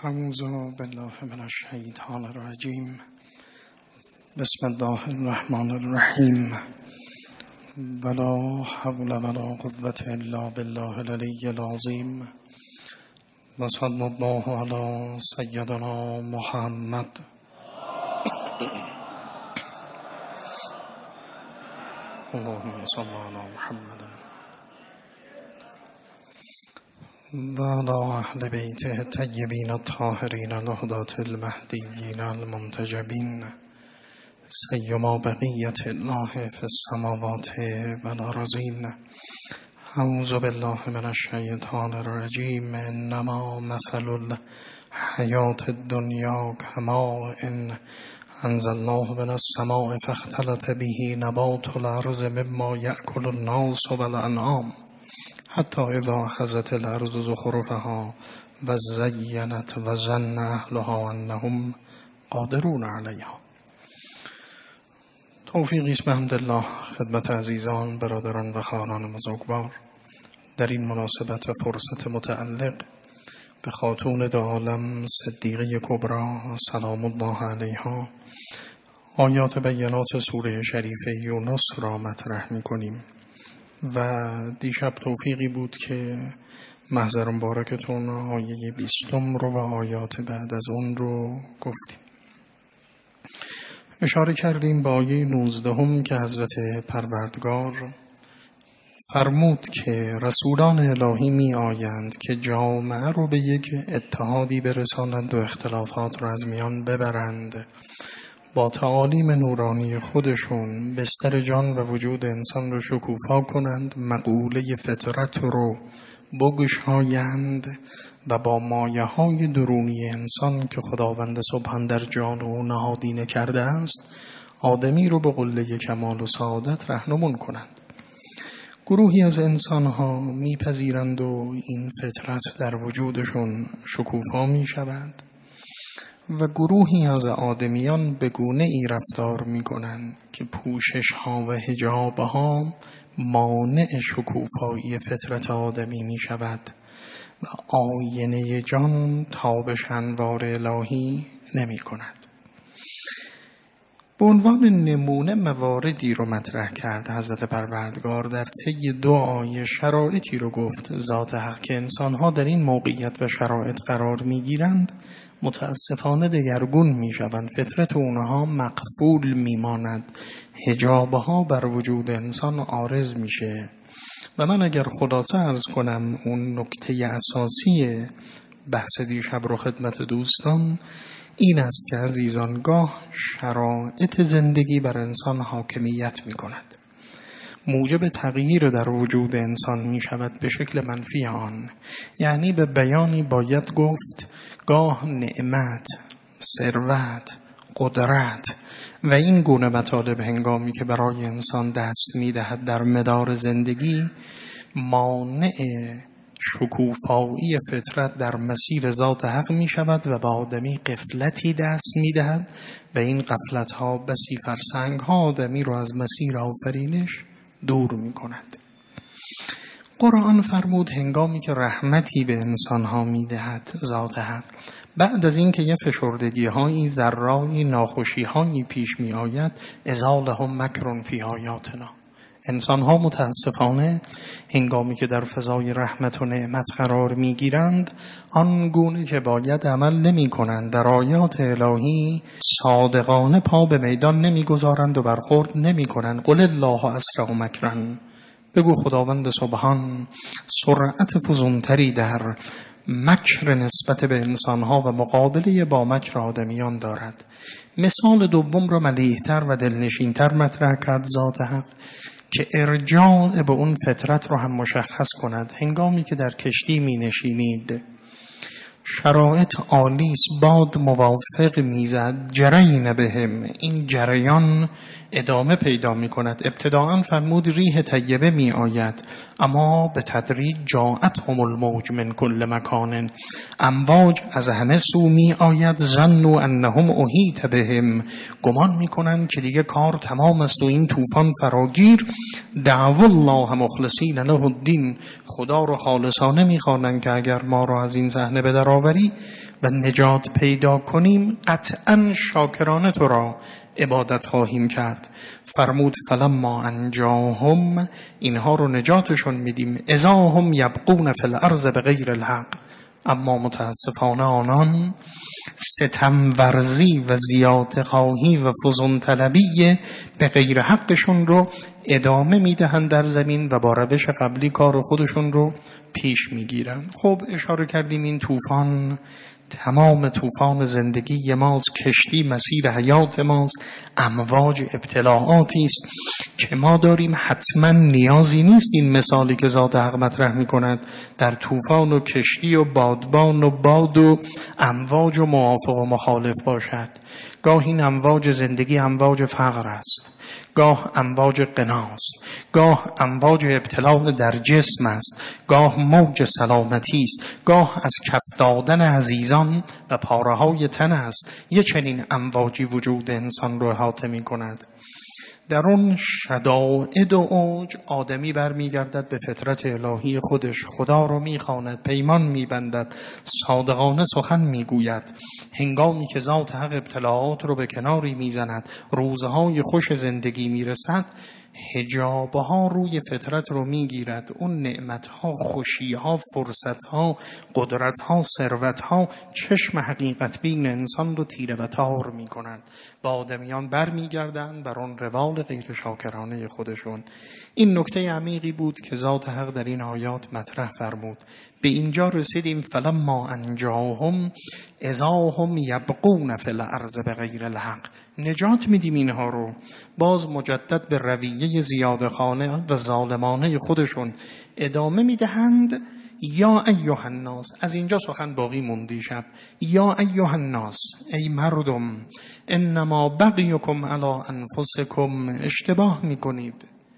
اعوذ بالله من الشیطان الرجیم. بسم الله الرحمن الرحیم. ولا حول ولا قوة الا بالله العلی العظیم. و صلی الله علی سیدنا محمد. اللهم صل علی محمد و علی اهل بیته الطیبین الطاهرین الهداة المهدیین المنتجبین سیما بقیة الله فی السماوات والارضین. اعوذ بالله من الشیطان الرجیم. انما مثل الحیات الدنیا کماء انزلناه من السماء فاختلط به نبات الارض مما یأکل الناس والانعام حتی اذا اخذت الارض زخرفها و زینت و ظن اهلها انهم قادرون علیها. توفیقی است بحمدالله خدمت عزیزان، برادران و خواهران بزرگوار. در این مناسبت و فرصت متعلق به خاتون دو عالم صدیقه کبری سلام الله علیها آیات بینات سوره شریفه یونس را مطرح می‌کنیم و دیشب توفیقی بود که محضر مبارکتون آیه 20 رو و آیات بعد از اون رو گفتیم. اشاره کردیم با آیه 19 که حضرت پروردگار فرمود که رسولان الهی می آیند که جامعه رو به یک اتحادی برسانند و اختلافات رو از میان ببرند، با تعالیم نورانی خودشون بستر جان و وجود انسان رو شکوفا کنند، مقوله فطرت رو بگشایند و با مایه های درونی انسان که خداوند سبحان در جان او نهادینه کرده است آدمی رو به قله کمال و سعادت رهنمون کنند. گروهی از انسانها میپذیرند و این فطرت در وجودشون شکوفا می شود و گروهی از آدمیان به گونه ای رفتار می کنند که پوشش ها و حجاب ها مانع شکوفایی فطرت آدمی می شود و آینه جان تابش انوار الهی نمی کند. به عنوان نمونه مواردی رو مطرح کرد حضرت پروردگار. در طی 2 آیه شرایطی رو گفت ذات حق که انسان‌ها در این موقعیت و شرایط قرار می‌گیرند متاسفانه دگرگون می‌شوند، فطرت اونها مقبول می‌ماند، حجاب‌ها بر وجود انسان عارض میشه. و من اگر خلاصه عرض کنم اون نکته اساسی بحث دیشب رو خدمت دوستان این است که عزیزان گاه شرایط زندگی بر انسان حاکمیت می کند، موجب تغییر در وجود انسان می شود به شکل منفی آن. یعنی به بیانی باید گفت گاه نعمت، ثروت، قدرت و این گونه مطالب هنگامی که برای انسان دست می دهد در مدار زندگی مانع شکوفایی فطرت در مسیر ذات حق می شود و به آدمی غفلتی دست می دهد و این غفلت ها بسی فرسنگ ها آدمی رو از مسیر آفرینش دور می کند. قرآن فرمود هنگامی که رحمتی به انسان ها می دهد ذات حق، بعد از این که یه فشردگی هایی ذرایی ناخوشی هایی پیش می آید، اذا لهم مکر فی آیاتنا، انسان ها متاسفانه هنگامی که در فضای رحمت و نعمت قرار می گیرند آن گونه که باید عمل نمی کنند، در آیات الهی صادقانه پا به میدان نمی گذارند و برخورد نمی کنند. قل الله اسرع مکرا، بگو خداوند سبحان سرعت فزونتری در مکر نسبت به انسانها و مقابله با مکر آدمیان دارد. مثال دوم را ملیح‌تر و دلنشین‌تر مطرح کرد ذات حق که ارجاع به اون فطرت رو هم مشخص کند. هنگامی که در کشتی می نشینید شرایط آلیس، باد موافق میزد، جرین بهم، این جریان ادامه پیدا می کند. ابتداءً فرمود ریح طیبه می آید اما به تدریج جاءتهم الموج من کل مکان، امواج از همه سو می آید. ظنوا انهم احیط بهم، گمان می کنند که دیگه کار تمام است و این طوفان فراگیر. دعوا الله مخلصین له الدین، خدا رو خالصانه می خوانند که اگر ما رو از این صحنه به در آوری و نجات پیدا کنیم قطعا شاکرانه تو را عبادت خواهیم کرد. فرمود فلما انجاهم، اینها رو نجاتشون میدیم، اذا هم یبغون فی الارض بغیر الحق، اما متاسفانه آنان ستم ورزی و زیادت خواهی و فزون طلبی به غیر حقشون رو ادامه میدهند در زمین و با روش قبلی کار خودشون رو پیش میگیرن. خب اشاره کردیم این طوفان تمام طوفان زندگی ماست، کشتی مسیر حیات ماست، امواج ابتلاعاتی است که ما داریم. حتما نیازی نیست این مثالی که ذات حق مطرح می‌کند در طوفان و کشتی و بادبان و باد و امواج و موافق و مخالف باشد. گاه این امواج زندگی امواج فقر است، گاه امواج غناست، گاه امواج ابتلاع در جسم است، گاه موج سلامتی است، گاه از کف دادن عزیزان و پاره‌های تن است. یه چنین امواجی وجود انسان رو احاطه می‌کند. در اون شدائد و اوج آدمی برمیگردد به فطرت الهی خودش، خدا رو میخواند، پیمان میبندد، صادقانه سخن میگوید. هنگامی که ذات حق ابتلاعات رو به کناری میزند، روزهای خوش زندگی میرسد، حجابها روی فطرت رو میگیرد. اون نعمتها، خوشیها، فرصتها، قدرتها، ثروتها چشم حقیقت بین انسان رو تیره و تار میکنند. با آدمیان برمیگردند بر اون روال غیر شاکرانه خودشون. این نکته عمیقی بود که ذات حق در این آیات مطرح فرمود. به اینجا رسیدیم فلما انجاهم اذا هم یبغون فی الارض بغیر الحق، نجات میدیم اینها رو. باز مجدد به رویه زیادخانه و ظالمانه خودشون ادامه میدهند. یا ایها الناس، از اینجا سخن باقی موندی شب. یا ایها الناس، ای مردم، انما بغیکم علی انفسکم، اشتباه میکنید.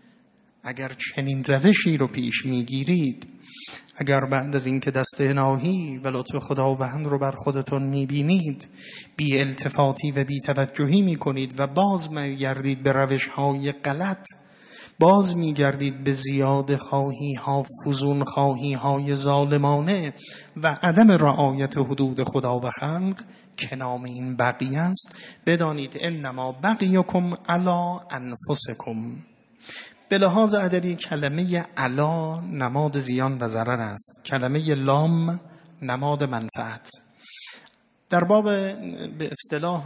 اگر چنین روشی رو پیش میگیرید، اگر بعد از اینکه دست الهی و لطف خداوند رو بر خودتون میبینید بی التفاتی و بی توجهی میکنید و باز میگردید به روش‌های غلط، باز میگردید به زیاده خواهی ها، فزون خواهی های ظالمانه و عدم رعایت حدود خدا و خلق که نام این بقیه است، بدانید انما بقیکم علی انفسکم. به لحاظ ادبی کلمه علا نماد زیان و ضرر است، کلمه لام نماد منفعت. در باب به اصطلاح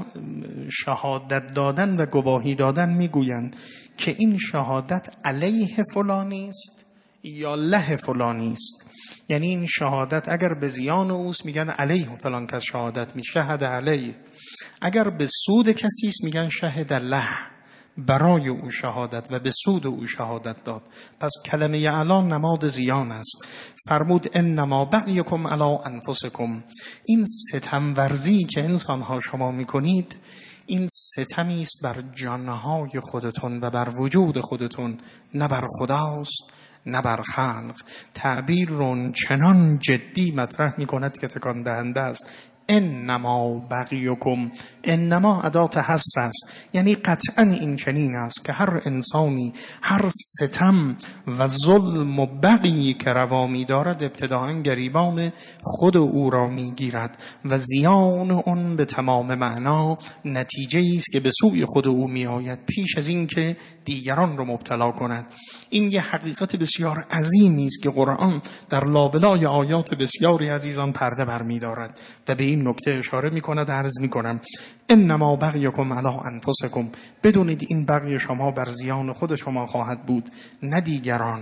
شهادت دادن و گواهی دادن میگویند که این شهادت علیه فلانی است یا له فلانی است. یعنی این شهادت اگر به زیان اوست میگن علیه فلان کس شهادت می شهد علیه، اگر به سود کسی است میگن شهد له، برای او شهادت و به سود او شهادت داد. پس کلمه علا نماد زیان است. فرمود انما بغیکم علی انفسکم، این ستم ورزی که انسانها شما میکنید این ستمی است بر جانهای خودتون و بر وجود خودتون، نه بر خداست نه بر خلق. تعبیر رو چنان جدی مطرح میکند که تکان دهنده است. انما بغیکم، انما ادات حصر است، یعنی قطعا این چنین است که هر انسانی هر ستم و ظلم و بغی که روا می دارد ابتداءً گریبان خود او را می گیرد و زیان اون به تمام معنا نتیجه است که به سوی خود او می آید پیش از این که دیگران را مبتلا کند. این یه حقیقت بسیار عظیمی است که قرآن در لابلای آیات بسیاری عزیزان پرده بر می دارد و به این نکته اشاره می کند. عرض می کنم انما بغیکم علی انفسکم، بدونید این بغی شما بر زیان خود شما خواهد بود نه دیگران.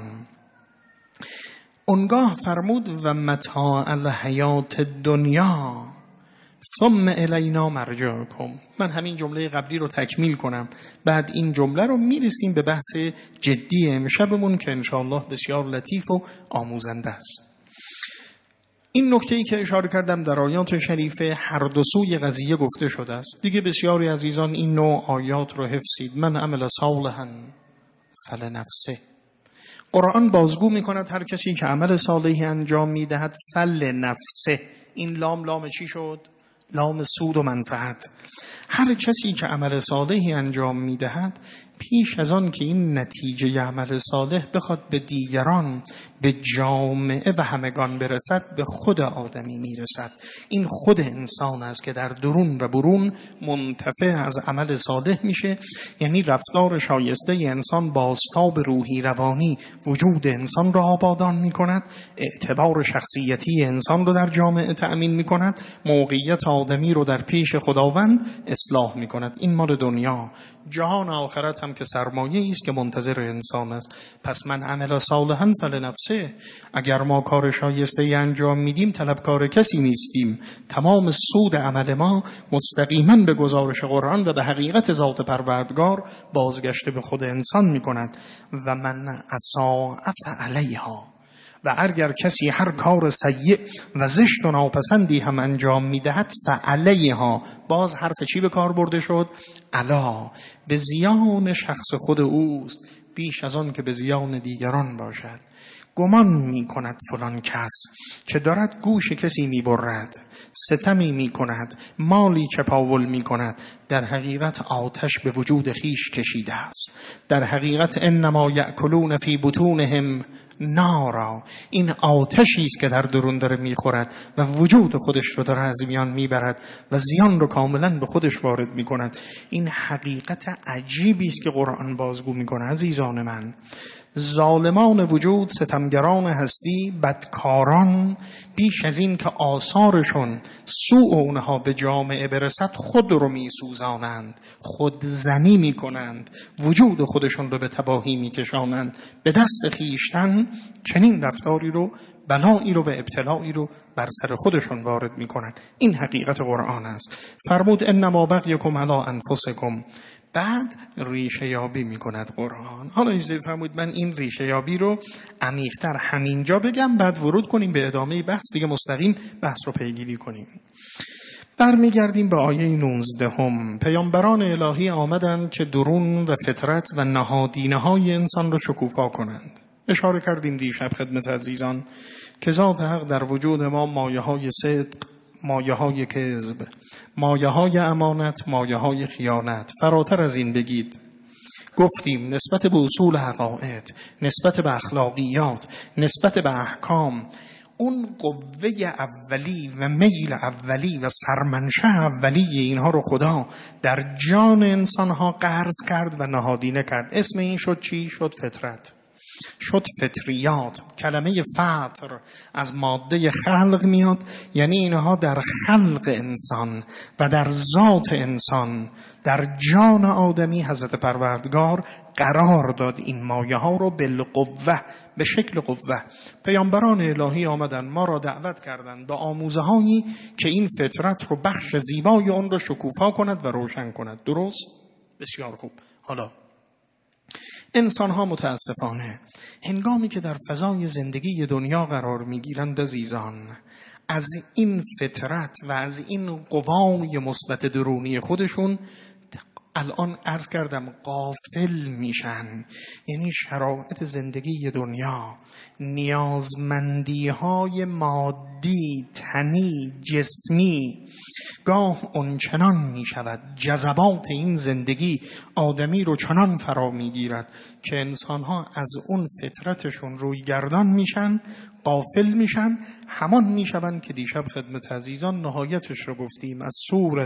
اونگاه فرمود و متاع الحیات الدنیا ثم الینا مرجعکم. من همین جمله قبلی رو تکمیل کنم، بعد این جمله رو میرسیم به بحث جدی امشبمون که انشاءالله بسیار لطیف و آموزنده است. این نکته‌ای که اشاره کردم در آیات شریفه هر دو سوی قضیه گفته شده است. دیگه بسیاری عزیزان این نوع آیات رو حفظید. من عمل صالحا فلنفسه. قرآن بازگو می‌کند هر کسی که عمل صالحی انجام می‌دهد فلنفسه. این لام چی شد؟ لام سود و منفعت. هر کسی که عمل صالحی انجام می‌دهد پیش از آن که این نتیجه عمل صالح بخواد به دیگران، به جامعه و همگان برسد، به خود آدمی میرسد. این خود انسان است که در درون و برون منتفع از عمل صالح میشه. یعنی رفتار شایسته انسان بازتاب روحی روانی وجود انسان را آبادان میکند، اعتبار شخصیتی انسان رو در جامعه تأمین میکند، موقعیت آدمی رو در پیش خداوند اصلاح میکند. این مال دنیا. جهان آخرت هم که سرمایه‌ای است که منتظر انسان است. پس من عمل صالحا فلنفسه. اگر ما کار شایسته انجام میدیم طلبکار کسی نیستیم. تمام سود عمل ما مستقیما به گزارش قرآن و به حقیقت ذات پروردگار بازگشته به خود انسان میکند. و من اساء فعلیها. و اگر کسی هر کار سیء و زشت و ناپسندی هم انجام میدهد فعلیها، باز حرف چی به کار برده شد؟ علا، به زیان شخص خود اوست بیش از آن که به زیان دیگران باشد. گمان می کند فلان کس که دارد گوش کسی می برد، ستمی می کند، مالی چپاول می کند، در حقیقت آتش به وجود خیش کشیده است. در حقیقت انما یأکلون فی بطونهم نارا، این آتشی است که در درون داره میخورد و وجود خودش رو داره از میان میبرد و زیان رو کاملا به خودش وارد میکند. این حقیقت عجیبی است که قرآن بازگو میکنه. عزیزان من، ظالمان وجود، ستمگران هستی، بدکاران، بیش از این که آثارشون سوء اونها به جامعه برسد خود رو میسوزانند، خودزنی میکنند، وجود خودشون رو به تباهی میکشانند، به دست خیشتن چنین رفتاری رو، بلایی رو و ابتلایی رو بر سر خودشون وارد میکنند. این حقیقت قرآن است. فرمود انما بغیکم علی انفسکم. بعد ریشه یابی میکند قرآن. حالا اینجا فرمود من این ریشه یابی رو عمیق‌تر همینجا بگم، بعد ورود کنیم به ادامه بحث، دیگه مستقیم بحث رو پیگیری کنیم. برمیگردیم به آیه 19. پیامبران الهی آمدند که درون و فطرت و نهادینه‌های انسان رو شکوفا کنند. اشاره کردیم دیشب خدمت عزیزان که ذات حق در وجود ما مایه‌های صدق، مایه‌های کذب، مایه‌های امانت، مایه‌های خیانت، فراتر از این بگید. گفتیم نسبت به اصول حقائق، نسبت به اخلاقیات، نسبت به احکام، اون قوه اولی و میل اولی و سرمنشه اولی اینها رو خدا در جان انسانها غرس کرد و نهادینه کرد. اسم این شد چی؟ شد فطرت، شد فطریات. کلمه فطر از ماده خلق میاد، یعنی اینها در خلق انسان و در ذات انسان، در جان آدمی حضرت پروردگار قرار داد این مایه ها رو بالقوه، به شکل قوه. پیامبران الهی آمدن ما را دعوت کردند به آموزه هایی که این فطرت رو، بخش زیبای اون رو شکوفا کند و روشن کند. درست؟ بسیار خوب. حالا انسان ها متاسفانه هنگامی که در فضای زندگی دنیا قرار میگیرند عزیزان، از این فطرت و از این قوای مثبت درونی خودشون الان عرض کردم غافل میشن. یعنی شرایط زندگی دنیا، نیازمندی های مادی، تنی، جسمی، گاه اونچنان می شود، جذبات این زندگی آدمی رو چنان فرا می گیرد که انسان ها از اون فطرتشون روی گردان میشن، غافل میشن. همان میشون که دیشب خدمت عزیزان نهایتش رو گفتیم، از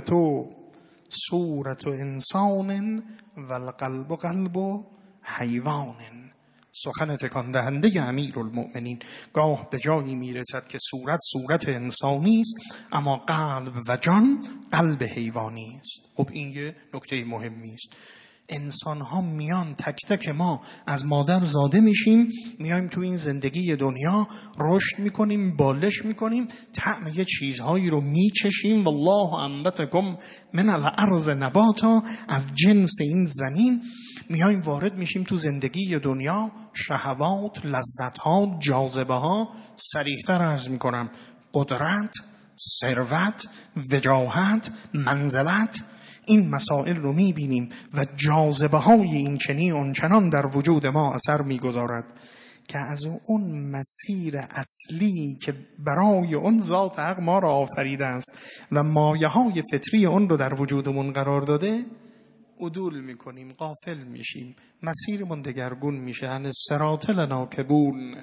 صورت انسان و القلب قلب حیوان. سخن تکان دهنده امیرالمؤمنین. گاه به جایی میرسد که صورت انسانی است، اما قلب و جان قلب حیوانی است. خب این یه نکته مهمی است. انسان ها میان، تک تک ما از مادر زاده میشیم، میایم تو این زندگی دنیا رشد میکنیم، بالش میکنیم، طعم یه چیزهایی رو میچشیم. والله انبتکم من الارض نباتا، از جنس این زمین میایم وارد میشیم تو زندگی دنیا. شهوات، لذتها، جاذبه ها، صریح‌تر عرض میکنم، قدرت، ثروت، وجاهت، منزلت، این مسائل رو میبینیم و جاذبه های این چنین اونچنان در وجود ما اثر میگذارد که از اون مسیر اصلی که برای اون ذات حق ما را آفریده است و مایه های فطری اون رو در وجودمون قرار داده عدول میکنیم، غافل میشیم، مسیرمون دگرگون میشه. ان الصراط لناکبون،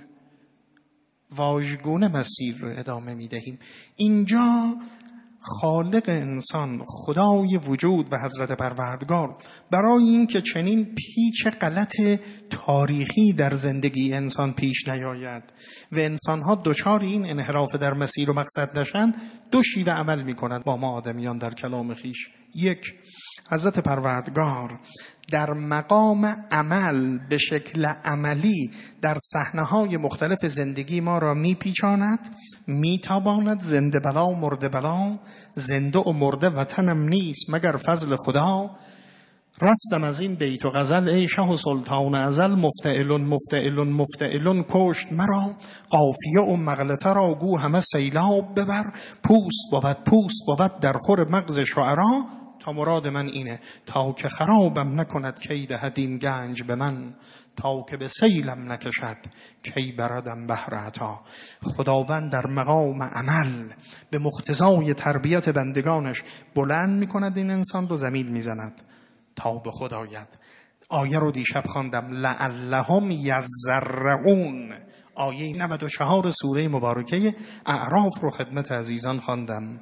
واژگونه مسیر رو ادامه میدهیم. اینجا خالق انسان، خدای وجود و حضرت پروردگار، برای این که چنین پیچ غلط تاریخی در زندگی انسان پیش نیاید و انسانها دچار این انحراف در مسیر و مقصد نشن، دو شیوه عمل میکنند با ما آدمیان در کلام خویش. یک، حضرت پروردگار در مقام عمل به شکل عملی در صحنه‌های مختلف زندگی ما را میپیچاند، میتاباند. زنده بلا مرده بلا، زنده و مرده وطنم نیست مگر فضل خدا. رستم از این بیت و غزل ای شه و سلطان ازل، مفتعلون مفتعلون مفتعلون کشت مرا. قافیه و مغلطه را گو همه سیلاب ببر، پوست بود در خور مغز شعرا. تا مراد من اینه تا که خرابم نکند کی دهد این گنج به من، تا که به سیلم نکشد کی بردم بحر عطا. خداوند در مقام عمل به مقتضای تربیت بندگانش بلند میکند این انسان رو، زمین میزند تا به خود آید. آیه رو دیشب خواندم، لعلهم یضرعون، آیه 94 سوره مبارکه اعراف رو خدمت عزیزان خواندم.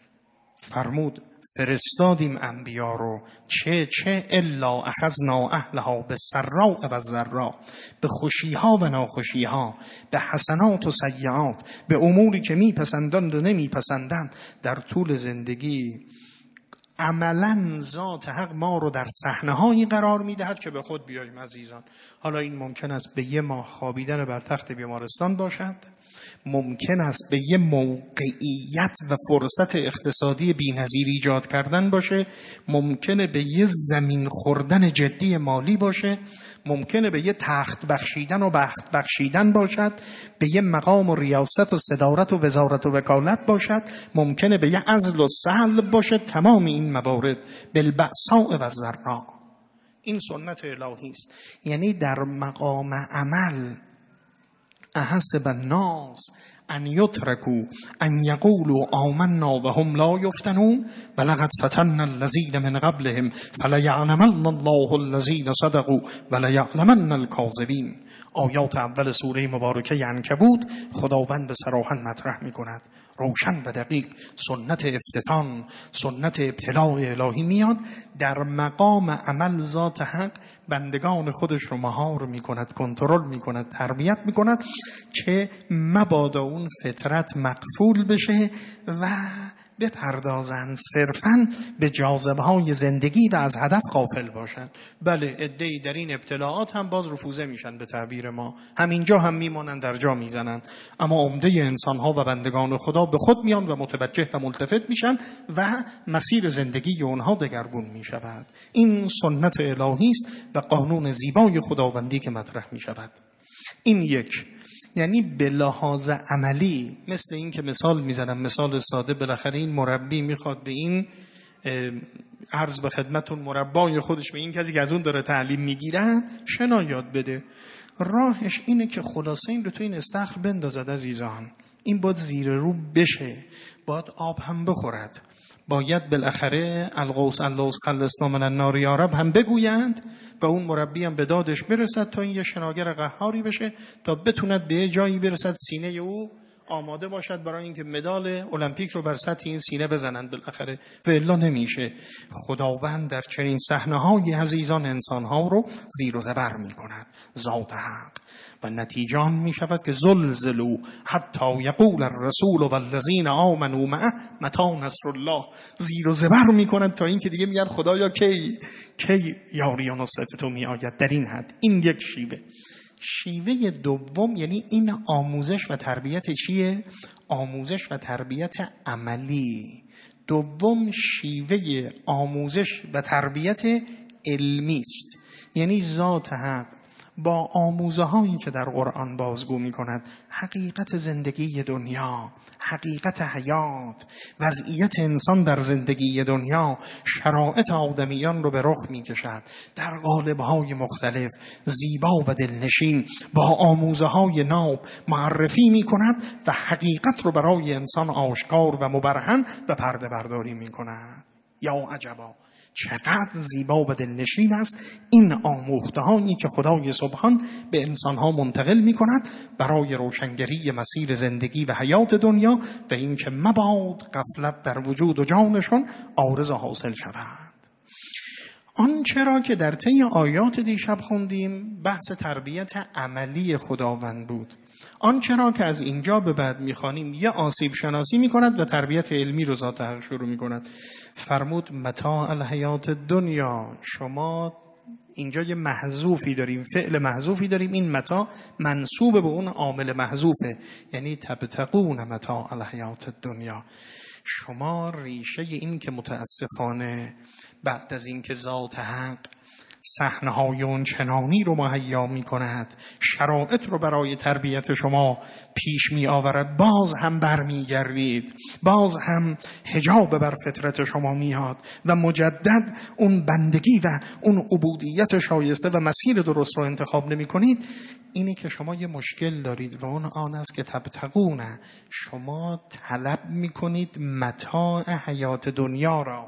فرمود فرستادیم انبیا رو، چه الا اخذنا اهلها به سراء و ضراء، به خوشیها و ناخوشیها، به حسنات و سیئات، به اموری که میپسندند و نمیپسندند در طول زندگی. عملا ذات حق ما رو در صحنه‌هایی قرار میدهد که به خود بیاییم عزیزان. حالا این ممکن است به یه ماه خوابیدن بر تخت بیمارستان باشد، ممکن است به یه موقعیت و فرصت اقتصادی بی‌نظیر ایجاد کردن باشه، ممکنه به یه زمین خوردن جدی مالی باشه، ممکنه به یه تخت بخشیدن و بخت بخشیدن باشد، به یه مقام و ریاست و صدارت و وزارت و وکالت باشد، ممکنه به یه عزل و سلب باشه. تمام این موارد بالبأساء و ضراء، این سنت الهی است. یعنی در مقام عمل احسب الناس ان یترکوا ان یقولوا آمنا وهم لا یفتنون ولقد فتنا الذین من قبلهم فلیعلمن الله الذین صدقوا ولیعلمن الکاذبین. آیات اول سوره مبارکه عنکبوت خداوند صراحاً مطرح می‌کند، روشن و دقیق. سنت افتتان، سنت ابتلاء الهی میاد در مقام عمل. ذات حق بندگان خودش رو مهار میکند، کنترل میکند، تربیت میکند که مبادا اون فطرت مقفول بشه و بپردازند صرفاً به جاذبه‌های زندگی و از هدف غافل باشند. بله، عده‌ای در این ابتلاعات هم باز رفوزه میشن، به تعبیر ما همینجا هم میمونن، در جا میزنن، اما عمده انسان‌ها و بندگان خدا به خود میان و متوجه و ملتفت میشن و مسیر زندگی اونها دگرگون میشود. این سنت الهی است و قانون زیبای خداوندی که مطرح میشود. این یک، یعنی به لحاظ عملی، مثل این که مثال میزنم، مثال ساده، بالاخره این مربی میخواد به این عرض به خدمتون مربای خودش، به این کسی که از اون داره تعلیم میگیره، شنا یاد بده. راهش اینه که خلاصه این رو تو این استخر بندازد عزیزان. این باید زیر رو بشه، باید آب هم بخورد، باید بالاخره القوس اللوز خلصنا من النار یا رب هم بگویند و اون مربی هم به دادش برسد تا این یه شناگر قهاری بشه، تا بتوند به جایی برسد سینه او آماده باشد برای اینکه مدال المپیک رو بر سطح این سینه بزنند بالاخره، و الا نمیشه. خداوند در چنین صحنه‌های عزیزان انسان‌ها رو زیر و زبر می‌کند، ذات حق، و نتیجه می شود که زلزلوا حتی یقول الرسول والذین آمنوا معه متی نصر الله. زیر و زبر می‌کند تا اینکه دیگه میگن خدایا کی یاری و نصرت تو میآید. در این حد. این یک شیوه. شیوه دوم یعنی این آموزش و تربیت چیه؟ آموزش و تربیت عملی. دوم شیوه آموزش و تربیت علمی است. یعنی ذات حق با آموزه هایی که در قرآن بازگو می کند حقیقت زندگی دنیا، حقیقت حیات، وضعیت انسان در زندگی دنیا، شرایط آدمیان رو به رخ می کشد در قالب‌های مختلف، زیبا و دلنشین، با آموزه های ناب معرفی می کند و حقیقت رو برای انسان آشکار و مبرهن و پرده برداری می کند. یا عجبا، چقدر زیبا و دلنشین است این آموخته‌هایی که خدای سبحان به انسانها منتقل می‌کند برای روشنگری مسیر زندگی و حیات دنیا و این که مباد غفلت در وجود و جانشان عارض حاصل شود. آنچه را که در طی آیات دیشب خوندیم بحث تربیت عملی خداوند بود. آنچه را که از اینجا به بعد می‌خوانیم یه آسیب شناسی می‌کند و تربیت علمی رو ذات حق شروع می‌کند. فرمود متاع الحیات دنیا. شما اینجا یه محذوفی داریم، فعل محذوفی داریم، این متاع منسوب به اون عامل محذوفه، یعنی تبتغون متاع الحیات دنیا. شما ریشه این که متاسفانه بعد از این که ذات حق صحنه‌های اون چنانی رو مهیا می‌کند، شرایط رو برای تربیت شما پیش می‌آورد، باز هم برمیگردید، باز هم حجاب بر فطرت شما میاد و مجدد اون بندگی و اون عبودیت شایسته و مسیر درست رو انتخاب نمی‌کنید. اینی که شما یه مشکل دارید و اون آن است که تبتغون، شما طلب می‌کنید متاع حیات دنیا را،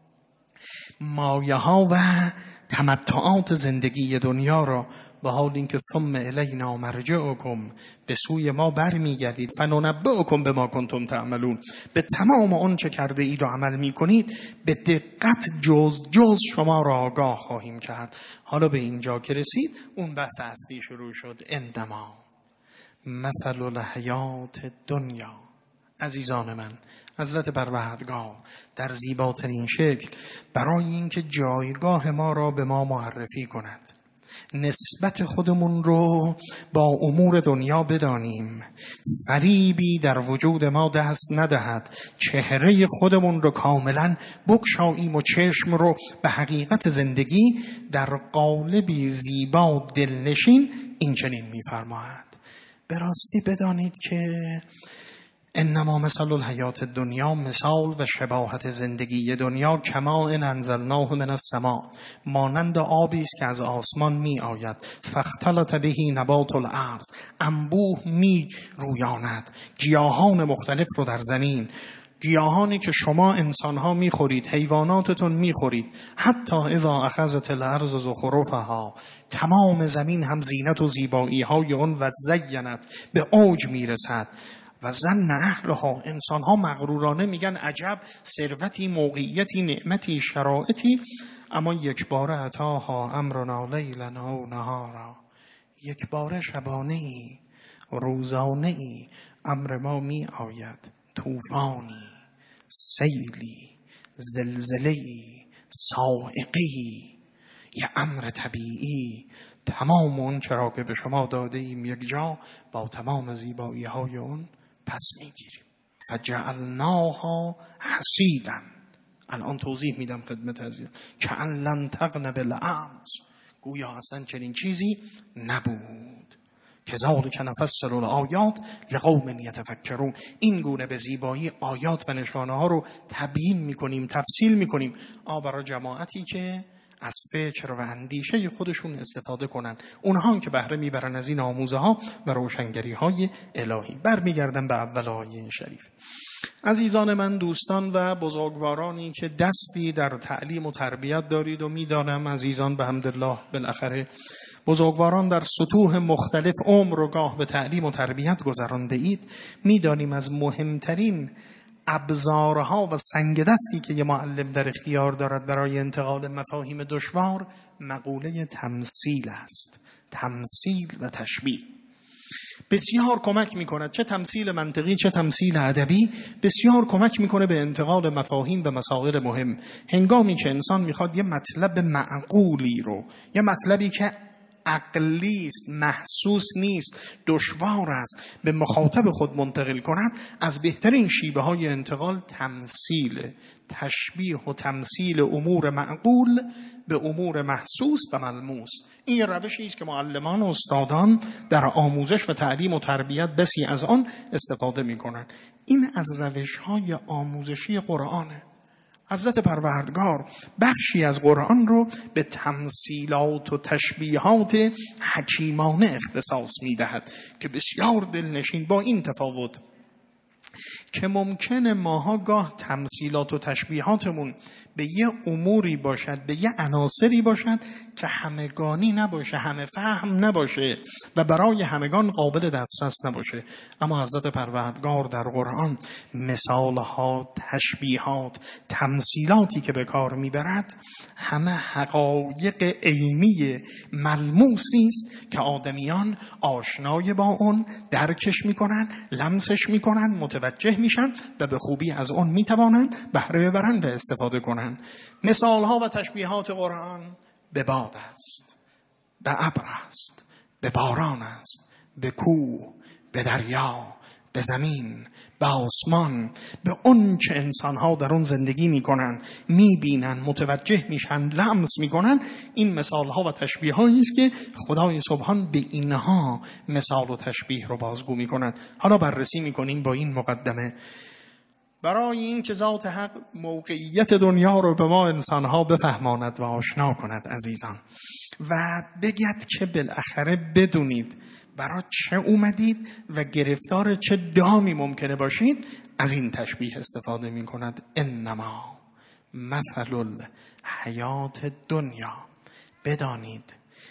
مایه‌ها و تمتعات زندگی دنیا را، به حال اینکه ثم الینا مرجعکم، به سوی ما برمیگردید، فننبئکم بما کنتم تعملون، به تمام اون چه کرده اید و عمل میکنید به دقت جز شما را آگاه خواهیم کرد. حالا به اینجا که رسید اون بحث اصلی شروع شد. اندما مثل الحیات دنیا. عزیزان من، حضرت پروردگار در زیباترین شکل برای اینکه جایگاه ما را به ما معرفی کند، نسبت خودمون رو با امور دنیا بدانیم، فریبی در وجود ما دست ندهد، چهره خودمون رو کاملا بگشاییم و چشم رو به حقیقت زندگی در قالبی زیبا دلنشین این چنین می‌فرماید. به راستی بدانید که انما مثل الحیات دنیا، مثال و شباهت زندگی دنیا، کما ان انزلناه من السماء، مانند آبی است که از آسمان می آید، فاختلط به نبات الارض، انبوه می رویاند گیاهان مختلف رو در زمین، گیاهانی که شما انسانها میخورید، حیواناتتون میخورید، حتی اذا اخذت الارض زخرفها، تمام زمین هم زینت و زیبایی های اون و زینت به اوج میرسد و ظن اهلها، انسانها مغرورانه میگن عجب ثروتی، موقعیتی، نعمتی، شرایطی، اما یک بار اتاها امرنا لیلا و نهارا، یک بار شبانه ای روزانه ای امر ما می آید، طوفانی، سیلی، زلزله‌ای، صاعقه‌ای، یه امر طبیعی، تمام اون چرا که به شما داده ایم یک جا با تمام زیبایی های اون پس میگیریم. فجعلناها حصیدا. الان توضیح میدم خدمت عزیز. کأن لم تغن بالامس، گویا اصلا چنین چیزی نبود. کذالک نفصل الآیات لقوم یتفکرون. این گونه به زیبایی آیات و نشانه ها رو تبیین میکنیم، تفصیل میکنیم، برای جماعتی که از فکر و اندیشه خودشون استفاده کنن، اونها که بهره میبرن از این آموزه ها و روشنگری های الهی. برمیگردم به اول آیه این شریف. عزیزان من، دوستان و بزرگوارانی که دستی در تعلیم و تربیت دارید و میدانم عزیزان به حمدالله بالاخره بزرگواران در سطوح مختلف عمر و گاه به تعلیم و تربیت گذرانده اید، میدانیم از مهمترین ابزارها و سنگ دستی که یه معلم در اختیار دارد برای انتقال مفاهیم دشوار مقوله تمثیل است. تمثیل و تشبیه بسیار کمک میکند، چه تمثیل منطقی چه تمثیل ادبی، بسیار کمک میکنه به انتقال مفاهیم و مسائل مهم. هنگامی که انسان میخواد یه مطلب معقولی رو، یه مطلبی که عقلی است، محسوس نیست، دشوار است، به مخاطب خود منتقل کند، از بهترین شیوه های انتقال تمثیل، تشبیه و تمثیل امور معقول به امور محسوس و ملموس. این یه روشی است که معلمان و استادان در آموزش و تعلیم و تربیت بسی از آن استفاده می‌کنند. این از روش‌های آموزشی قرآنه. حضرت پروردگار بخشی از قرآن رو به تمثیلات و تشبیهات حکیمانه اختصاص می‌دهد که بسیار دلنشین، با این تفاوت که ممکنه ماها گاه تمثیلات و تشبیهاتمون به یه اموری باشد، به یه عناصری باشد که همگانی نباشه، همه فهم نباشه و برای همگان قابل دسترس نباشه. اما حضرت پروردگار در قرآن مثالها، تشبیهات، تمثیلاتی که به کار میبرد همه حقایق عینی ملموسی است که آدمیان آشنای با اون، درکش میکنن، لمسش میکنن، متوجه میشن و به خوبی از اون میتوانن بهره ببرن و استفاده کنن. مثالها و تشبیهات قرآن به باد است، به ابر است، به باران است، به کوه، به دریا، به زمین، به آسمان، به اون چه انسانها در اون زندگی میکنن، میبینن، متوجه میشن، لمس میکنن. این مثالها و تشبیهایی است که خدای سبحان به اینها مثال و تشبیه رو بازگو میکند. حالا بررسی میکنیم با این مقدمه. برای این که ذات حق موقعیت دنیا رو به ما انسانها بفهماند و آشنا کند عزیزان، و بگید که بالاخره بدونید برای چه اومدید و گرفتار چه دامی ممکنه باشید، از این تشبیه استفاده می کند. انما مثل الحیات دنیا، بدانید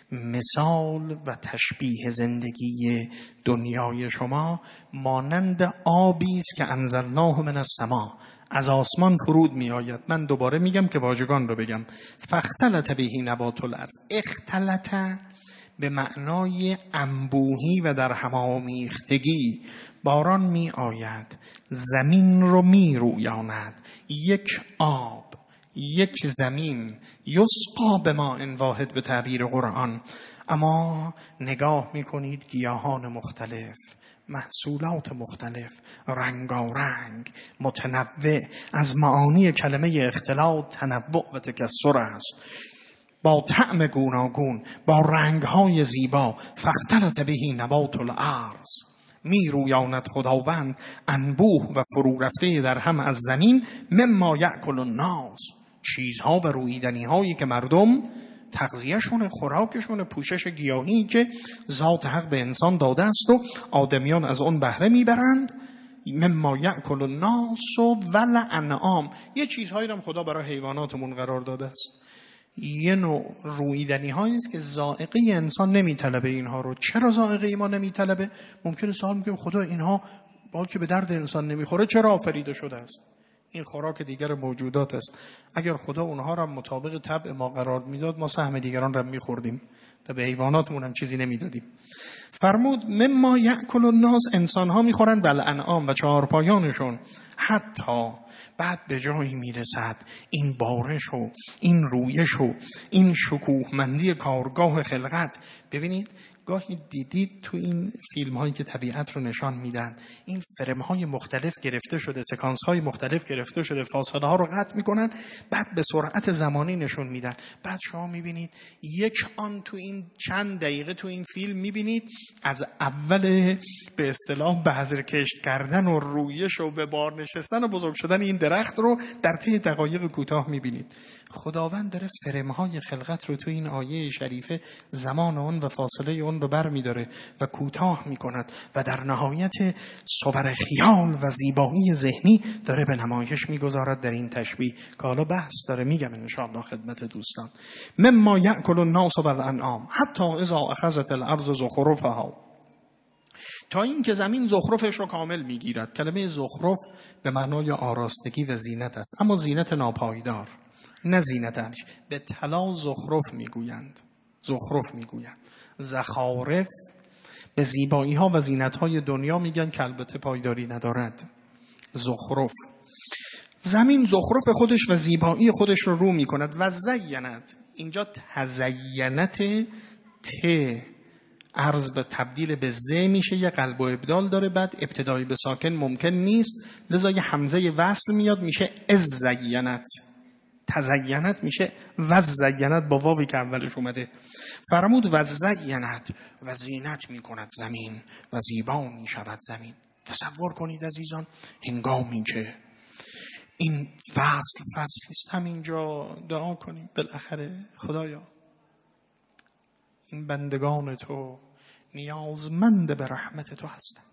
مثال و تشبیه زندگی دنیای شما مانند آبی است که انزلناه من السما، از آسمان فرود می آید. من دوباره میگم که واژگان رو بگم. فاختلط به نبات الارض، اختلط به معنای انبوهی و در هم آمیختگی. باران می آید، زمین رو می رویاند، یک آب، یک زمین، یسقا به ماء واحد به تعبیر قرآن. اما نگاه میکنید گیاهان مختلف، محصولات مختلف، رنگارنگ، متنوع. از معانی کلمه اختلاط تنوع و تکثر است، با طعم گوناگون، با رنگهای زیبا. فاختلط به نبات الارض، می رویاند خداوند انبوه و فرو رفته در هم از زمین. مما یأکل الناس، چیزها و رویدنی هایی که مردم تغذیه‌شون، خوراکشون، پوشش گیاهی که ذات حق به انسان داده است و آدمیان از اون بهره میبرند. مما یأکل الناس و الانعام، یه چیزهایی هم خدا برای حیواناتمون قرار داده است. یه نوع رویدنی هایی است که ذائقه انسان نمیطلبه اینها رو. چرا ذائقه ما نمیطلبه؟ ممکنه سوال میکنیم خدا اینها با که به درد انسان نمیخوره چرا آفریده شده است؟ این خوراک دیگر موجودات است. اگر خدا اونها را مطابق طبع ما قرار میداد، ما سهم دیگران را میخوردیم و به حیواناتمون هم چیزی نمیدادیم. فرمود مما یأکل الناس، انسانها میخورند، بل انعام و چهارپایانشون. حتی بعد به جایی میرسد این بارش و این رویش و این شکوهمندی کارگاه خلقت. ببینید گاهی دیدید تو این فیلم هایی که طبیعت رو نشان میدن، این فرم های مختلف گرفته شده، سکانس های مختلف گرفته شده، فاصله ها رو قطع میکنن، بعد به سرعت زمانی نشون میدن. بعد شما میبینید یک آن تو این چند دقیقه تو این فیلم میبینید از اول به اصطلاح بذر کشت کردن و رویش و به بار نشستن و بزرگ شدن این درخت رو در طی دقایق کوتاه میبینید. خداوند داره فرمهای خلقت رو تو این آیه شریفه زمان اون و فاصله اون رو بر میداره و کوتاه میکند و در نهایت صور خیال و زیبایی ذهنی داره به نمایش میگذارد در این تشبیه که حالا بحث داره میگم انشاءالله خدمت دوستان. مما یأکل الناس والانعام حتی اذا اخذت الارض زخرفها، تا این که زمین زخرفش رو کامل میگیرد. کلمه زخرف به معنای آراستگی و زینت است، اما زینت ناپایدار، نه زینتش. به طلا زخرف میگویند، زخرف میگویند. زخارف به زیبایی ها و زینت های دنیا میگن که البته پایداری ندارد. زخرف، زمین زخرف خودش و زیبایی خودش رو میکند. و زینت، اینجا تزینت ت عرض به تبدیل به ز میشه، یه قلب و ابدال داره، بعد ابتدایی به ساکن ممکن نیست، لذا یه همزه وصل میاد میشه از زینت. تزینت میشه و زینت با واوی که اولش اومده. فرمود و زینت، و زینت میکند زمین و زیبا میشود زمین. تصور کنید عزیزان هنگامی که این فصل است، همینجا دعا کنیم بالاخره خدایا این بندگان تو نیازمند به رحمت تو هستند،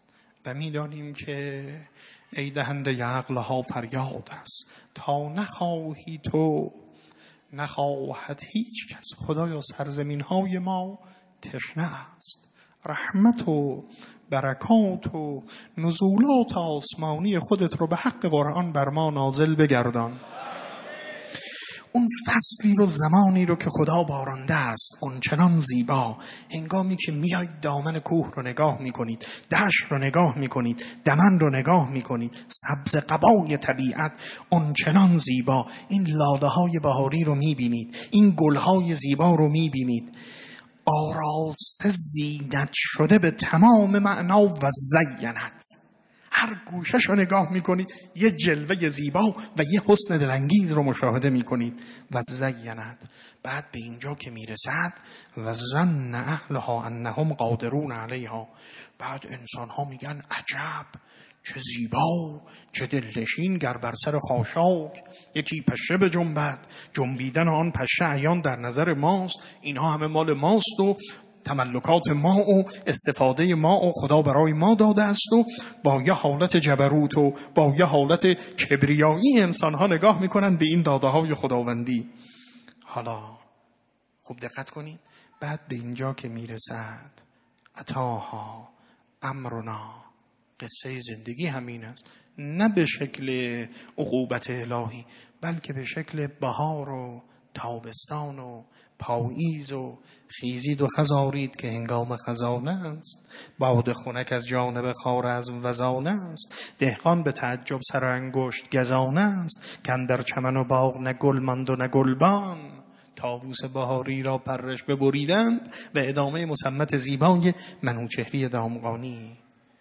و می‌دانیم که ای دهنده عقل‌ها فریاد است تا نخواهی تو نخواهد هیچ کس. خدایا سرزمین‌های ما تشنه است، رحمت و برکات و نزولات آسمانی خودت رو به حق قرآن بر ما نازل بگردان. اون فصلی رو، زمانی رو که خدا بارانده است اون چنان زیبا، هنگامی که میایید دامن کوه رو نگاه میکنید، دشت رو نگاه میکنید، دمن رو نگاه میکنید، سبز قبای طبیعت اون چنان زیبا، این لاله های بهاری رو میبینید، این گل های زیبا رو میبینید، آراسته زینت شده به تمام معنا و زینت. هر گوشش رو نگاه میکنید یه جلوه زیبا و یه حسن دلانگیز رو مشاهده میکنید. و زینت، بعد به اینجا که میرسد و ظن اهلها انهم قادرون علیها، بعد انسان ها میگن عجب چه زیبا، چه دلنشین، گر بر سر خاشاک یکی پشه به جنبد، جنبیدن آن پشه عیان در نظر ماست، اینها همه مال ماست و تملکات ما و استفاده ما و خدا برای ما داده است. و با یه حالت جبروت و با یه حالت کبریایی انسان ها نگاه میکنن به این داده های خداوندی. حالا خوب دقت کنید، بعد به اینجا که میرسد اتاها امرنا، قصه زندگی همین است، نه به شکل عقوبت الهی بلکه به شکل بهار و تابستان و پاییز و خیزید و خزارید که هنگام خزانه است، باد خنک از جانب خار از وزانه است، دهقان به تعجب سر انگشت گزانه است، کاندر چمن و باغ نه گل ماند و نه گلبان، طاووس بهاری را پرش ببریدند. و ادامه مصمت زیبای منوچهری دامغانی.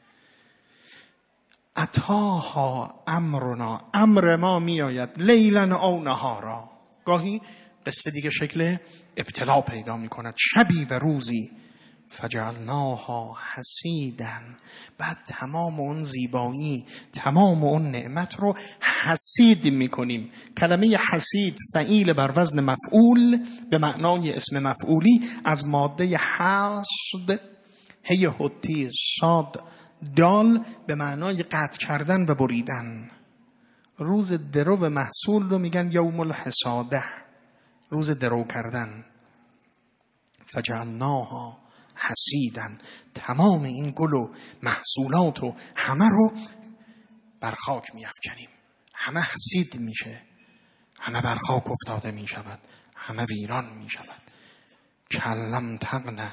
اتاها امرنا، امر ما می آید لیلا او نهارا، گاهی قصه دیگه شکل ابتلا پیدا می کند، شبی و روزی. فجعلناها حسیدن، بعد تمام اون زیبایی، تمام اون نعمت رو حسید می کنیم. کلمه حسید فعیل بر وزن مفعول به معنای اسم مفعولی از ماده حسد، هی حتی صاد دال، به معنای قطع کردن و بریدن. روز درو محصول رو میگن یوم الحساده، روز درو کردن. فجعلناها حسیدن، تمام این گل و محصولات و همه رو بر خاک میافکنیم، همه حسید میشه، همه بر خاک افتاده میشود، همه ویران میشود. کلم تغن